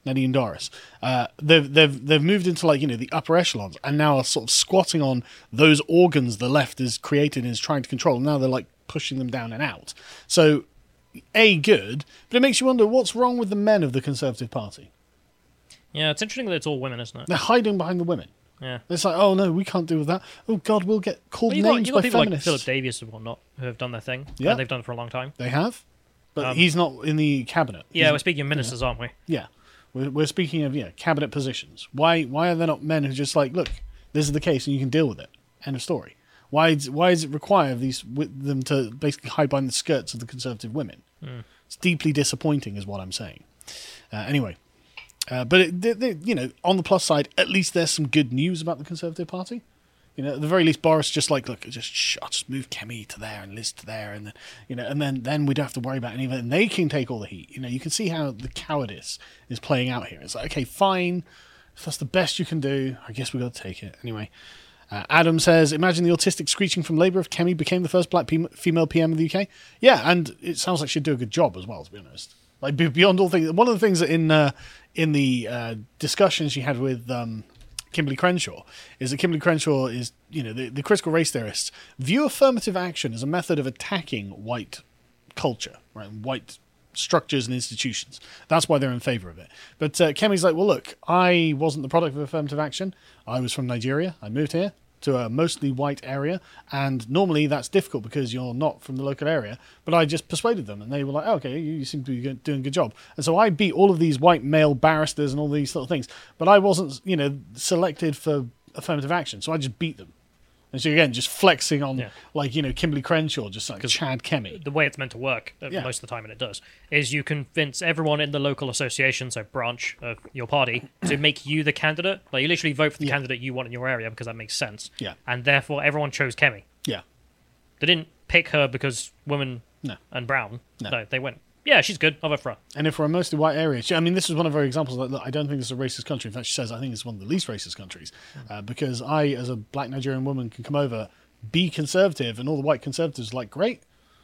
They've moved into, like, the upper echelons and now are sort of squatting on those organs the left is created and is trying to control. And now they're, like, pushing them down and out. So, good, but it makes you wonder what's wrong with the men of the Conservative Party. Yeah, it's interesting that it's all women, isn't it? They're hiding behind the women. Yeah. It's like, oh no, we can't deal with that. Oh God, we'll get called You names got by people feminists. like Philip Davies and whatnot who have done their thing. Yeah. They've done it for a long time. They have, but he's not in the cabinet. Yeah, we're speaking of ministers, aren't we? Yeah, we're speaking of cabinet positions. Why are there not men who just like, look, this is the case and you can deal with it? End of story. Why does it require them to basically hide behind the skirts of the Conservative women? It's deeply disappointing, is what I'm saying. Anyway, but on the plus side, at least there's some good news about the Conservative Party. At the very least, Boris just like, look, I'll just move Kemi to there and Liz to there, and then, then we don't have to worry about any of it, and they can take all the heat. You can see how the cowardice is playing out here. It's like, okay, fine, if that's the best you can do, I guess we've got to take it anyway. Adam says, imagine the autistic screeching from Labour if Kemi became the first black female PM in the UK. Yeah, and it sounds like she'd do a good job as well, to be honest. Like, beyond all things, one of the things that in the discussions she had with Kimberly Crenshaw is that Kimberly Crenshaw is, the critical race theorists view affirmative action as a method of attacking white culture, right? White structures and institutions. That's why they're in favour of it. But Kemi's like, well, look, I wasn't the product of affirmative action. I was from Nigeria. I moved here to a mostly white area, and normally that's difficult because you're not from the local area, but I just persuaded them, and they were like, oh, okay, you seem to be doing a good job. And so I beat all of these white male barristers and all these sort of things, but I wasn't, selected for affirmative action, so I just beat them. And so again, just flexing on, Kimberly Crenshaw, just like Chad Kemi. The way it's meant to work, most of the time, and it does, is you convince everyone in the local association, so branch of your party, to make you the candidate. Like, you literally vote for the candidate you want in your area because that makes sense. Yeah. And therefore, everyone chose Kemi. Yeah. They didn't pick her because women and brown. No, they went, yeah, she's good. I'll vote for her. And if we're a mostly white area, this is one of her examples. Like, look, I don't think it's a racist country. In fact, she says I think it's one of the least racist countries because I, as a black Nigerian woman, can come over, be conservative, and all the white conservatives are like, great.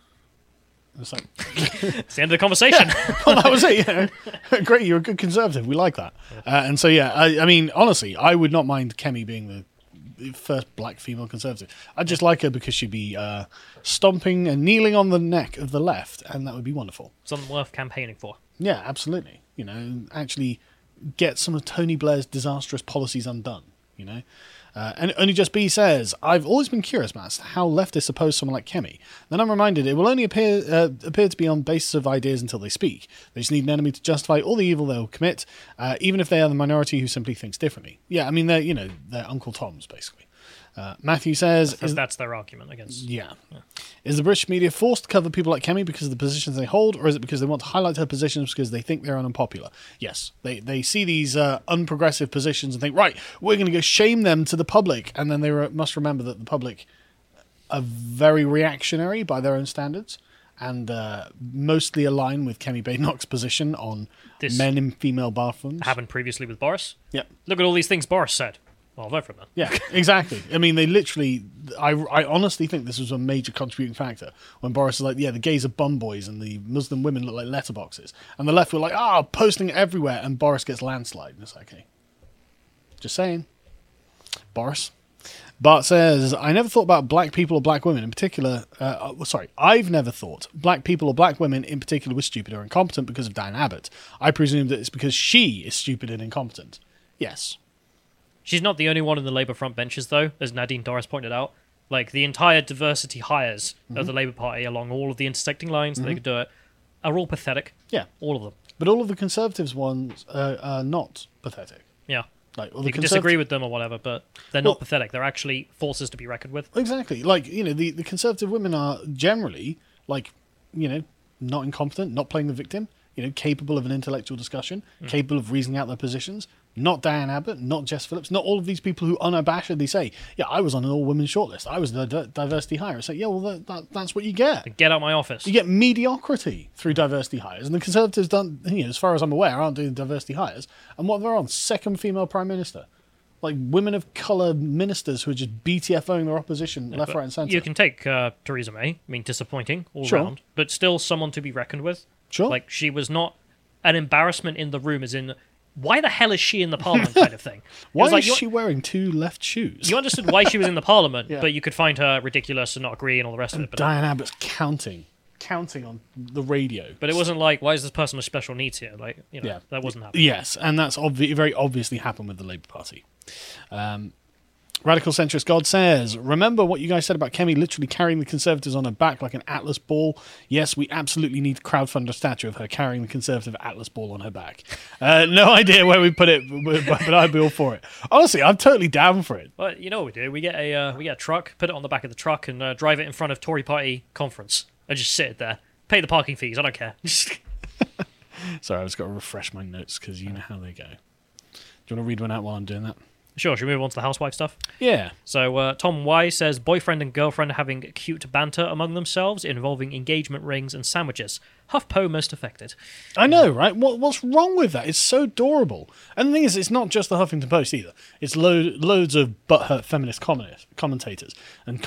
And it's like it's the end of the conversation. Well, that was it. Great, you're a good conservative. We like that. And so honestly, I would not mind Kemi being the first black female conservative. I'd just like her because she'd be stomping and kneeling on the neck of the left, and that would be wonderful. Something worth campaigning for. Yeah, absolutely. Actually get some of Tony Blair's disastrous policies undone. And Only Just B says, I've always been curious, Matt, as to how leftists oppose someone like Kemi. Then I'm reminded it will only appear to be on basis of ideas until they speak. They just need an enemy to justify all the evil they'll commit, even if they are the minority who simply thinks differently. Yeah, they're Uncle Toms, basically. Matthew says... that's their argument against... Yeah. Is the British media forced to cover people like Kemi because of the positions they hold, or is it because they want to highlight her positions because they think they're unpopular? Yes. They see these unprogressive positions and think, right, we're going to go shame them to the public, and then they must remember that the public are very reactionary by their own standards, and mostly align with Kemi Badenoch's position on men in female bathrooms. Happened previously with Boris. Yep. Look at all these things Boris said. Well, I'll vote for him then. Yeah, exactly. They literally... I honestly think this was a major contributing factor when Boris was like, yeah, the gays are bum boys and the Muslim women look like letterboxes. And the left were like, posting it everywhere, and Boris gets landslide. And it's like, okay. Just saying. Boris. Bart says, I never thought about black people or black women in particular... I've never thought black people or black women in particular were stupid or incompetent because of Diane Abbott. I presume that it's because she is stupid and incompetent. Yes. She's not the only one in the Labour front benches, though, as Nadine Dorries pointed out. Like, the entire diversity hires of the Labour Party along all of the intersecting lines that they could do it are all pathetic. Yeah. All of them. But all of the Conservatives ones are not pathetic. Yeah. Like, you can disagree with them or whatever, but they're not pathetic. They're actually forces to be reckoned with. Exactly. Like, the Conservative women are generally, not incompetent, not playing the victim, capable of an intellectual discussion, capable of reasoning out their positions. Not Diane Abbott, not Jess Phillips, not all of these people who unabashedly say, yeah, I was on an all-women shortlist. I was the diversity hire. It's like, yeah, well, that's what you get. Get out of my office. You get mediocrity through diversity hires. And the Conservatives as far as I'm aware, aren't doing diversity hires. And what they're on, second female prime minister. Like, women of colour ministers who are just BTFOing their opposition left, right and centre. You can take Theresa May. Disappointing all round. But still someone to be reckoned with. Sure. Like, she was not an embarrassment in the room, as in... Why the hell is she in the parliament kind of thing? Why is she wearing two left shoes? You understood why she was in the parliament, but you could find her ridiculous and not agree and all the rest of it. But Diane Abbott's counting on the radio. But it wasn't like, why is this person with special needs here? Like, that wasn't happening. Yes, and that's very obviously happened with the Labour Party. Radical Centrist God says, remember what you guys said about Kemi literally carrying the Conservatives on her back like an Atlas ball? Yes, we absolutely need to crowdfund a statue of her carrying the Conservative Atlas ball on her back. No idea where we put it, but I'd be all for it. Honestly, I'm totally down for it. Well, you know what we do? We get a truck, put it on the back of the truck, and drive it in front of Tory Party conference. And just sit there. Pay the parking fees, I don't care. Sorry, I've just got to refresh my notes because you know how they go. Do you want to read one out while I'm doing that? Sure, should we move on to the housewife stuff? Yeah. So Tom Y says, boyfriend and girlfriend are having cute banter among themselves involving engagement rings and sandwiches. HuffPo most affected. I know, right? What's wrong with that? It's so adorable. And the thing is, it's not just the Huffington Post either. It's loads of butthurt feminist commentators and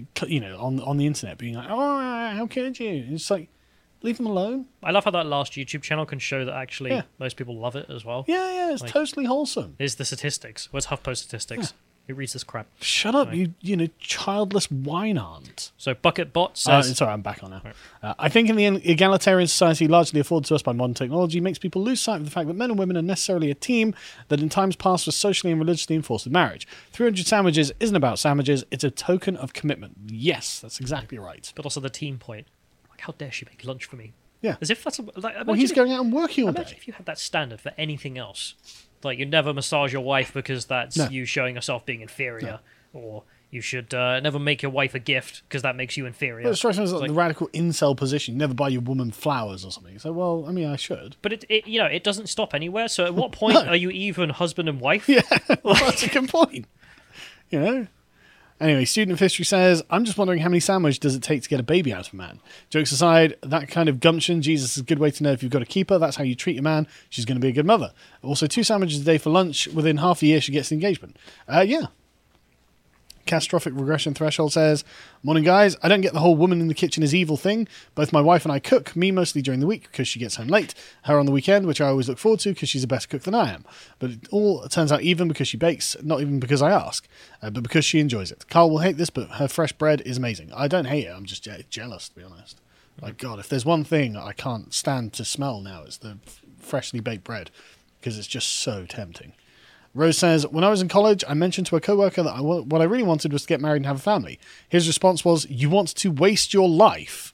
on the internet being like, oh, how could you? It's like, leave them alone. I love how that last YouTube channel can show that actually most people love it as well. Yeah, it's totally wholesome. Here's the statistics. Where's HuffPo statistics? Who reads this crap? Shut up, you childless wine aunt. So BucketBot says... sorry, I'm back on now. Right. I think in the egalitarian society largely afforded to us by modern technology makes people lose sight of the fact that men and women are necessarily a team that in times past was socially and religiously enforced with marriage. 300 sandwiches isn't about sandwiches, it's a token of commitment. Yes, that's exactly right. But also the team point. How dare she make lunch for me? Yeah. As if that's... he's going out and working all day. Imagine if you had that standard for anything else. Like, you never massage your wife because that's you showing yourself being inferior. No. Or you should never make your wife a gift because that makes you inferior. Well, it strikes me as like the radical incel position. You never buy your woman flowers or something. So, well, I mean, I should. But it doesn't stop anywhere. So at what point are you even husband and wife? Yeah, well, that's a good point. You know? Anyway, Student of History says, I'm just wondering how many sandwiches does it take to get a baby out of a man? Jokes aside, that kind of gumption, Jesus, is a good way to know if you've got a keeper. That's how you treat your man. She's going to be a good mother. Also, 2 sandwiches a day for lunch. Within half a year, she gets the engagement. Yeah. Catastrophic Regression Threshold says, morning guys, I don't get the whole woman in the kitchen is evil thing. Both my wife and I cook, me mostly during the week because she gets home late, her on the weekend, which I always look forward to because she's a better cook than I am. But it all turns out even because she bakes, not even because I ask, but because she enjoys it. Carl will hate this, but her fresh bread is amazing. I don't hate it, I'm just jealous, to be honest. Like, God, if there's one thing I can't stand to smell now, it's the freshly baked bread because it's just so tempting. Rose says, when I was in college, I mentioned to a coworker that what I really wanted was to get married and have a family. His response was, you want to waste your life?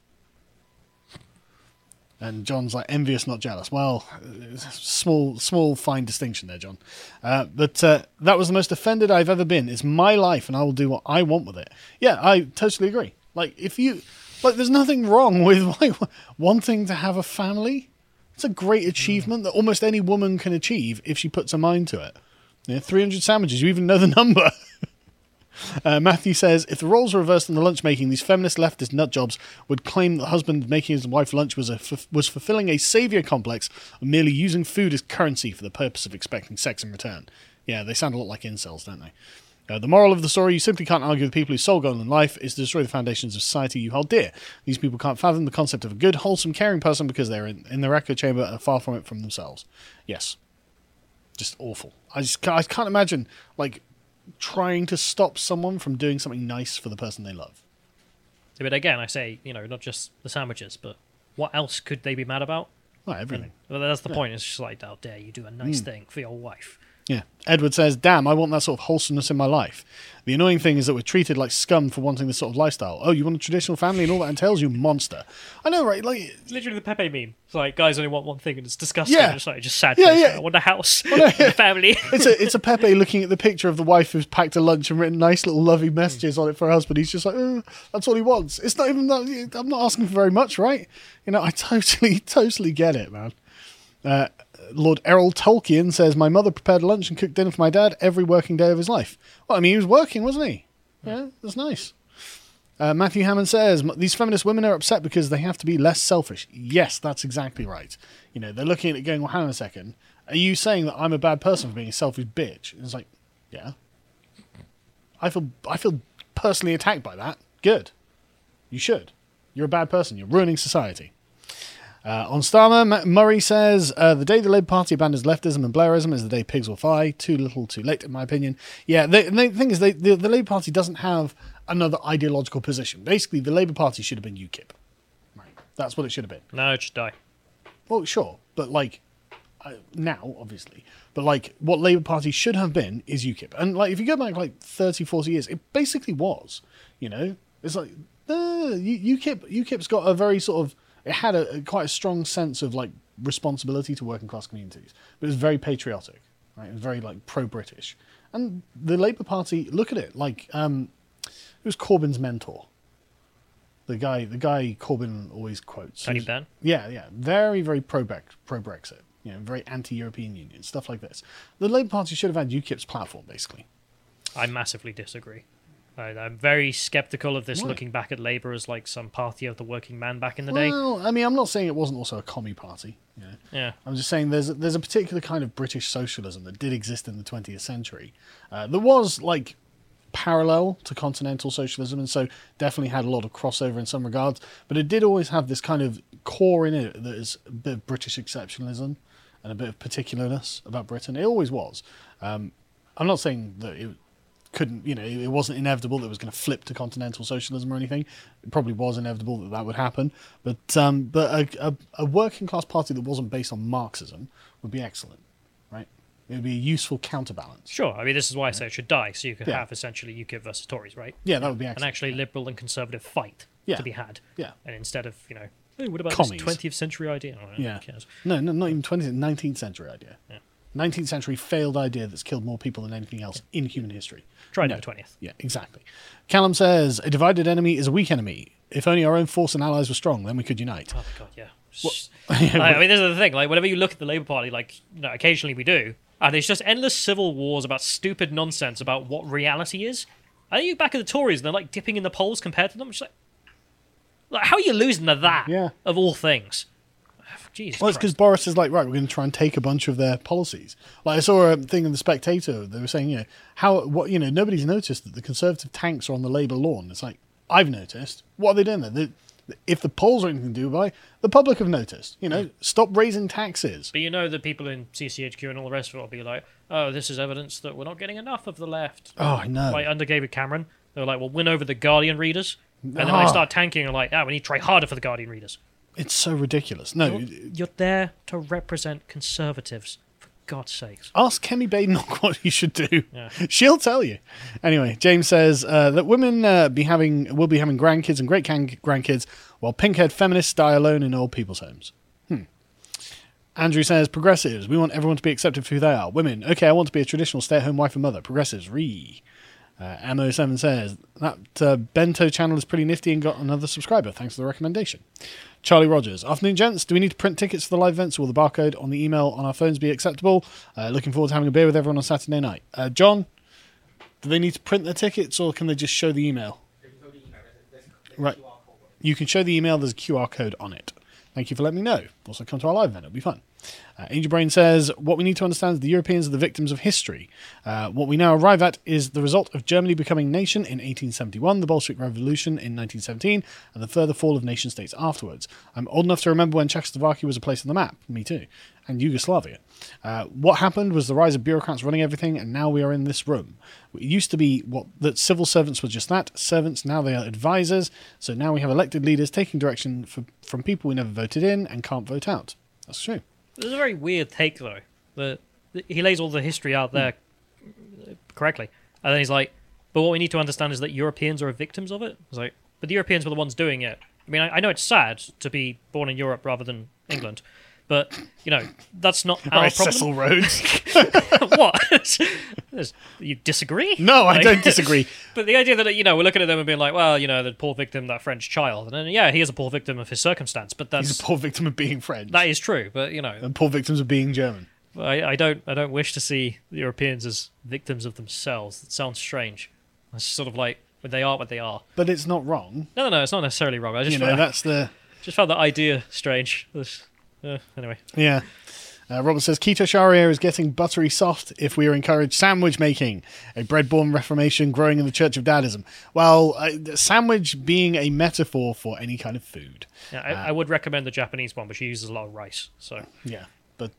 And John's like, envious, not jealous. Well, small, fine distinction there, John. But that was the most offended I've ever been. It's my life, and I will do what I want with it. Yeah, I totally agree. Like, there's nothing wrong with wanting to have a family. It's a great achievement that almost any woman can achieve if she puts her mind to it. 300 sandwiches, you even know the number. Matthew says, if the roles were reversed in the lunch making, these feminist leftist nutjobs would claim that the husband making his wife lunch was fulfilling a saviour complex of merely using food as currency for the purpose of expecting sex in return. Yeah, they sound a lot like incels, don't they? The moral of the story, you simply can't argue with people whose sole goal in life is to destroy the foundations of society you hold dear. These people can't fathom the concept of a good, wholesome, caring person because they're in their echo chamber and far from it from themselves. Yes. Just awful. I can't imagine, like, trying to stop someone from doing something nice for the person they love. But again, I say, not just the sandwiches, but what else could they be mad about? Well, everything. Well, that's the point. It's just like, how dare you do a nice thing for your wife? Yeah. Edward says, damn, I want that sort of wholesomeness in my life. The annoying thing is that we're treated like scum for wanting this sort of lifestyle. Oh, you want a traditional family and all that entails, you monster. I know, right? Like, it's literally the Pepe meme. It's like, guys only want one thing and it's disgusting. Yeah. It's like, just sad. Yeah. I want a house, a family. It's a Pepe looking at the picture of the wife who's packed a lunch and written nice little lovey messages on it for her husband. He's just like, that's all he wants. It's not even that. I'm not asking for very much, right? I totally get it, man. Lord Errol Tolkien says, my mother prepared lunch and cooked dinner for my dad every working day of his life. Well, I mean, he was working, wasn't he? Yeah, that's nice. Matthew Hammond says, these feminist women are upset because they have to be less selfish. Yes, that's exactly right. They're looking at it going, well, hang on a second. Are you saying that I'm a bad person for being a selfish bitch? And it's like, yeah. I feel personally attacked by that. Good. You should. You're a bad person. You're ruining society. On Starmer, Murray says, the day the Labour Party abandons leftism and Blairism is the day pigs will fly. Too little, too late, in my opinion. Yeah, the thing is, the Labour Party doesn't have another ideological position. Basically, the Labour Party should have been UKIP. Right. That's what it should have been. No, it should die. Well, sure, but, now, obviously. But, like, what Labour Party should have been is UKIP. And, like, if you go back, like, 30, 40 years, it basically was, you know? It's like, UKIP's got a very sort of... It had quite a strong sense of, like, responsibility to working class communities. But it was very patriotic, right? It was very, like, pro-British. And the Labour Party, look at it, like, it was Corbyn's mentor. The guy Corbyn always quotes. Tony Benn? Yeah. Very, very pro-Brexit. You know, very anti-European Union, stuff like this. The Labour Party should have had UKIP's platform, basically. I massively disagree. I'm very sceptical of this Why? looking back at Labour as like some party of the working man back in the day. Well, I mean, I'm not saying it wasn't also a commie party. You know? Yeah. I'm just saying there's a particular kind of British socialism that did exist in the 20th century. That was, like, parallel to continental socialism, and so definitely had a lot of crossover in some regards, but it did always have this kind of core in it that is a bit of British exceptionalism and a bit of particularness about Britain. It always was. I'm not saying that it couldn't, you know, it wasn't inevitable that it was going to flip to continental socialism or anything. It probably was inevitable that would happen, but a working class party that wasn't based on Marxism would be excellent, right? It would be a useful counterbalance. Sure. I mean, this is why I say it should die, so you could have essentially UKIP versus Tories, right? Yeah, that would be excellent. An actually liberal and conservative fight to be had. Yeah. And instead of, you know, hey, what about Commies. this 20th century idea? Oh, Yeah. Who cares? No, not even 20th, 19th century idea. Yeah. 19th century failed idea that's killed more people than anything else in human history. Try the 20th. Yeah, exactly. Callum says, a divided enemy is a weak enemy. If only our own force and allies were strong, then we could unite. Oh, my God, yeah. I mean, this is the thing. Like, whenever you look at the Labour Party, like, you know, occasionally we do, and there's just endless civil wars about stupid nonsense about what reality is. I think you back at the Tories, and they're, like, dipping in the polls compared to them. It's like, how are you losing to that, of all things? Jesus Well, it's because Boris is like, right, we're going to try and take a bunch of their policies. Like, I saw a thing in The Spectator, they were saying, you know, nobody's noticed that the Conservative tanks are on the Labour lawn. It's like, I've noticed. What are they doing there? If the polls are anything to do by, the public have noticed. You know, stop raising taxes. But you know that people in CCHQ and all the rest of it will be like, oh, this is evidence that we're not getting enough of the left. Oh, I know. Like under David Cameron, they were like, we'll win over the Guardian readers. And then when they start tanking, they're like, we need to try harder for the Guardian readers. It's so ridiculous. No, You're there to represent conservatives, for God's sakes. Ask Kemi Badenoch what you should do. Yeah. She'll tell you. Anyway, James says that women will be having grandkids and great grandkids, while pink-haired feminists die alone in old people's homes. Andrew says, progressives, we want everyone to be accepted for who they are. Women, okay, I want to be a traditional stay-at-home wife and mother. Progressives, Ammo7 says, that Bento channel is pretty nifty and got another subscriber. Thanks for the recommendation. Charlie Rogers, afternoon, gents. Do we need to print tickets for the live events, or will the barcode on the email on our phones be acceptable? Looking forward to having a beer with everyone on Saturday night. John, do they need to print the tickets, or can they just show the email? Right. You can show the email. There's a QR code on it. Thank you for letting me know. Also, come to our live event. It'll be fun. Angel Brain says, what we need to understand is the Europeans are the victims of history. What we now arrive at is the result of Germany becoming nation in 1871, the Bolshevik Revolution in 1917, and the further fall of nation-states afterwards. I'm old enough to remember when Czechoslovakia was a place on the map. Me too. And Yugoslavia. What happened was the rise of bureaucrats running everything, and now we are in this room. It used to be that civil servants were just that, servants. Now they are advisors. So now we have elected leaders taking direction from people we never voted in and can't vote out. That's true. It's a very weird take, though. He lays all the history out there correctly. And then he's like, but what we need to understand is that Europeans are victims of it. It's like, but the Europeans were the ones doing it. I mean, I know it's sad to be born in Europe rather than England, but, you know, that's not our problem. Cecil Rhodes. What? You disagree? No, I don't disagree. But the idea that, you know, we're looking at them and being like, well, you know, the poor victim, that French child. And then, yeah, he is a poor victim of his circumstance, but that's... He's a poor victim of being French. That is true, but, you know... And poor victims of being German. I don't wish to see the Europeans as victims of themselves. It sounds strange. It's sort of like, when they are what they are. But it's not wrong. No, it's not necessarily wrong. I just just found the idea strange. Anyway. Yeah. Robert says, Keto Sharia is getting buttery soft if we are encouraged sandwich making, a bread-born reformation growing in the Church of Dadism. Well, sandwich being a metaphor for any kind of food. Yeah, I would recommend the Japanese one, but she uses a lot of rice. So yeah, but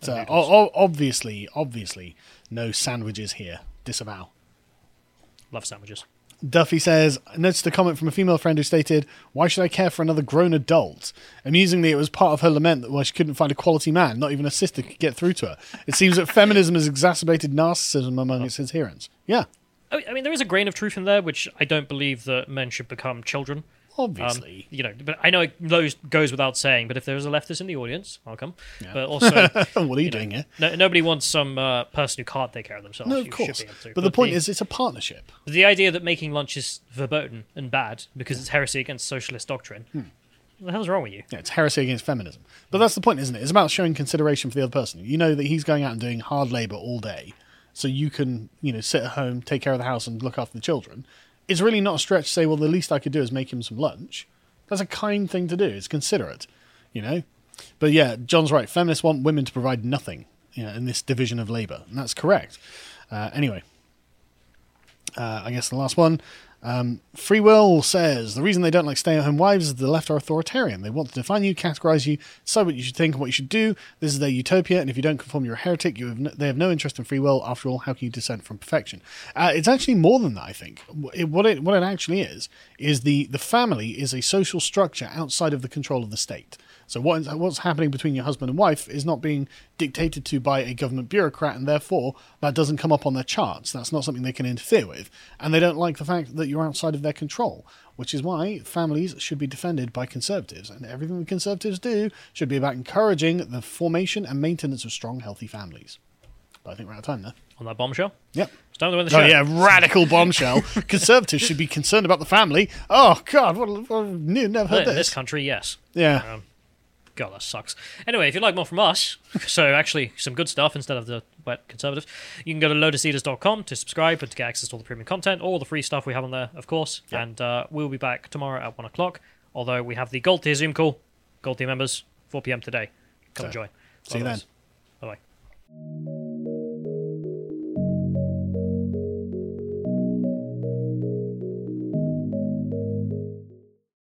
obviously, no sandwiches here. Disavow. Love sandwiches. Duffy says, I noticed a comment from a female friend who stated, why should I care for another grown adult? Amusingly, it was part of her lament that she couldn't find a quality man, not even a sister could get through to her. It seems that feminism has exacerbated narcissism among its adherents. Yeah. I mean, there is a grain of truth in there, which I don't believe that men should become children. Obviously. But I know it goes without saying, but if there is a leftist in the audience, welcome. Yeah. But also... what are you doing here? Nobody wants some person who can't take care of themselves. No, of course. But the point is, it's a partnership. The idea that making lunch is verboten and bad because it's heresy against socialist doctrine. What the hell's wrong with you? Yeah, it's heresy against feminism. But that's the point, isn't it? It's about showing consideration for the other person. You know that he's going out and doing hard labour all day, so you can, sit at home, take care of the house and look after the children. It's really not a stretch to say, well, the least I could do is make him some lunch. That's a kind thing to do. It's considerate, But yeah, John's right. Feminists want women to provide nothing in this division of labour. And that's correct. Anyway, I guess the last one. Free Will says, the reason they don't like stay-at-home wives is the left are authoritarian. They want to define you, categorize you, decide what you should think and what you should do. This is their utopia, and if you don't conform, you're a heretic. They have no interest in free will. After all, how can you dissent from perfection? It's actually more than that, I think. What it actually is the family is a social structure outside of the control of the state. So what's happening between your husband and wife is not being dictated to by a government bureaucrat, and therefore that doesn't come up on their charts. That's not something they can interfere with. And they don't like the fact that you're outside of their control, which is why families should be defended by conservatives. And everything the conservatives do should be about encouraging the formation and maintenance of strong, healthy families. But I think we're out of time now. On that bombshell? Yep. It's time to win the show. Oh, yeah, radical bombshell. Conservatives should be concerned about the family. Oh, God, never heard In this. this country, yes. Yeah. God, that sucks. Anyway, if you'd like more from us, so actually some good stuff instead of the wet conservative, you can go to lotuseaters.com to subscribe and to get access to all the premium content, all the free stuff we have on there, of course. Yep. And we'll be back tomorrow at 1 o'clock, although we have the Gold Tier Zoom call. Gold Tier members, 4 p.m. today. Come and join. See you then. Bye-bye.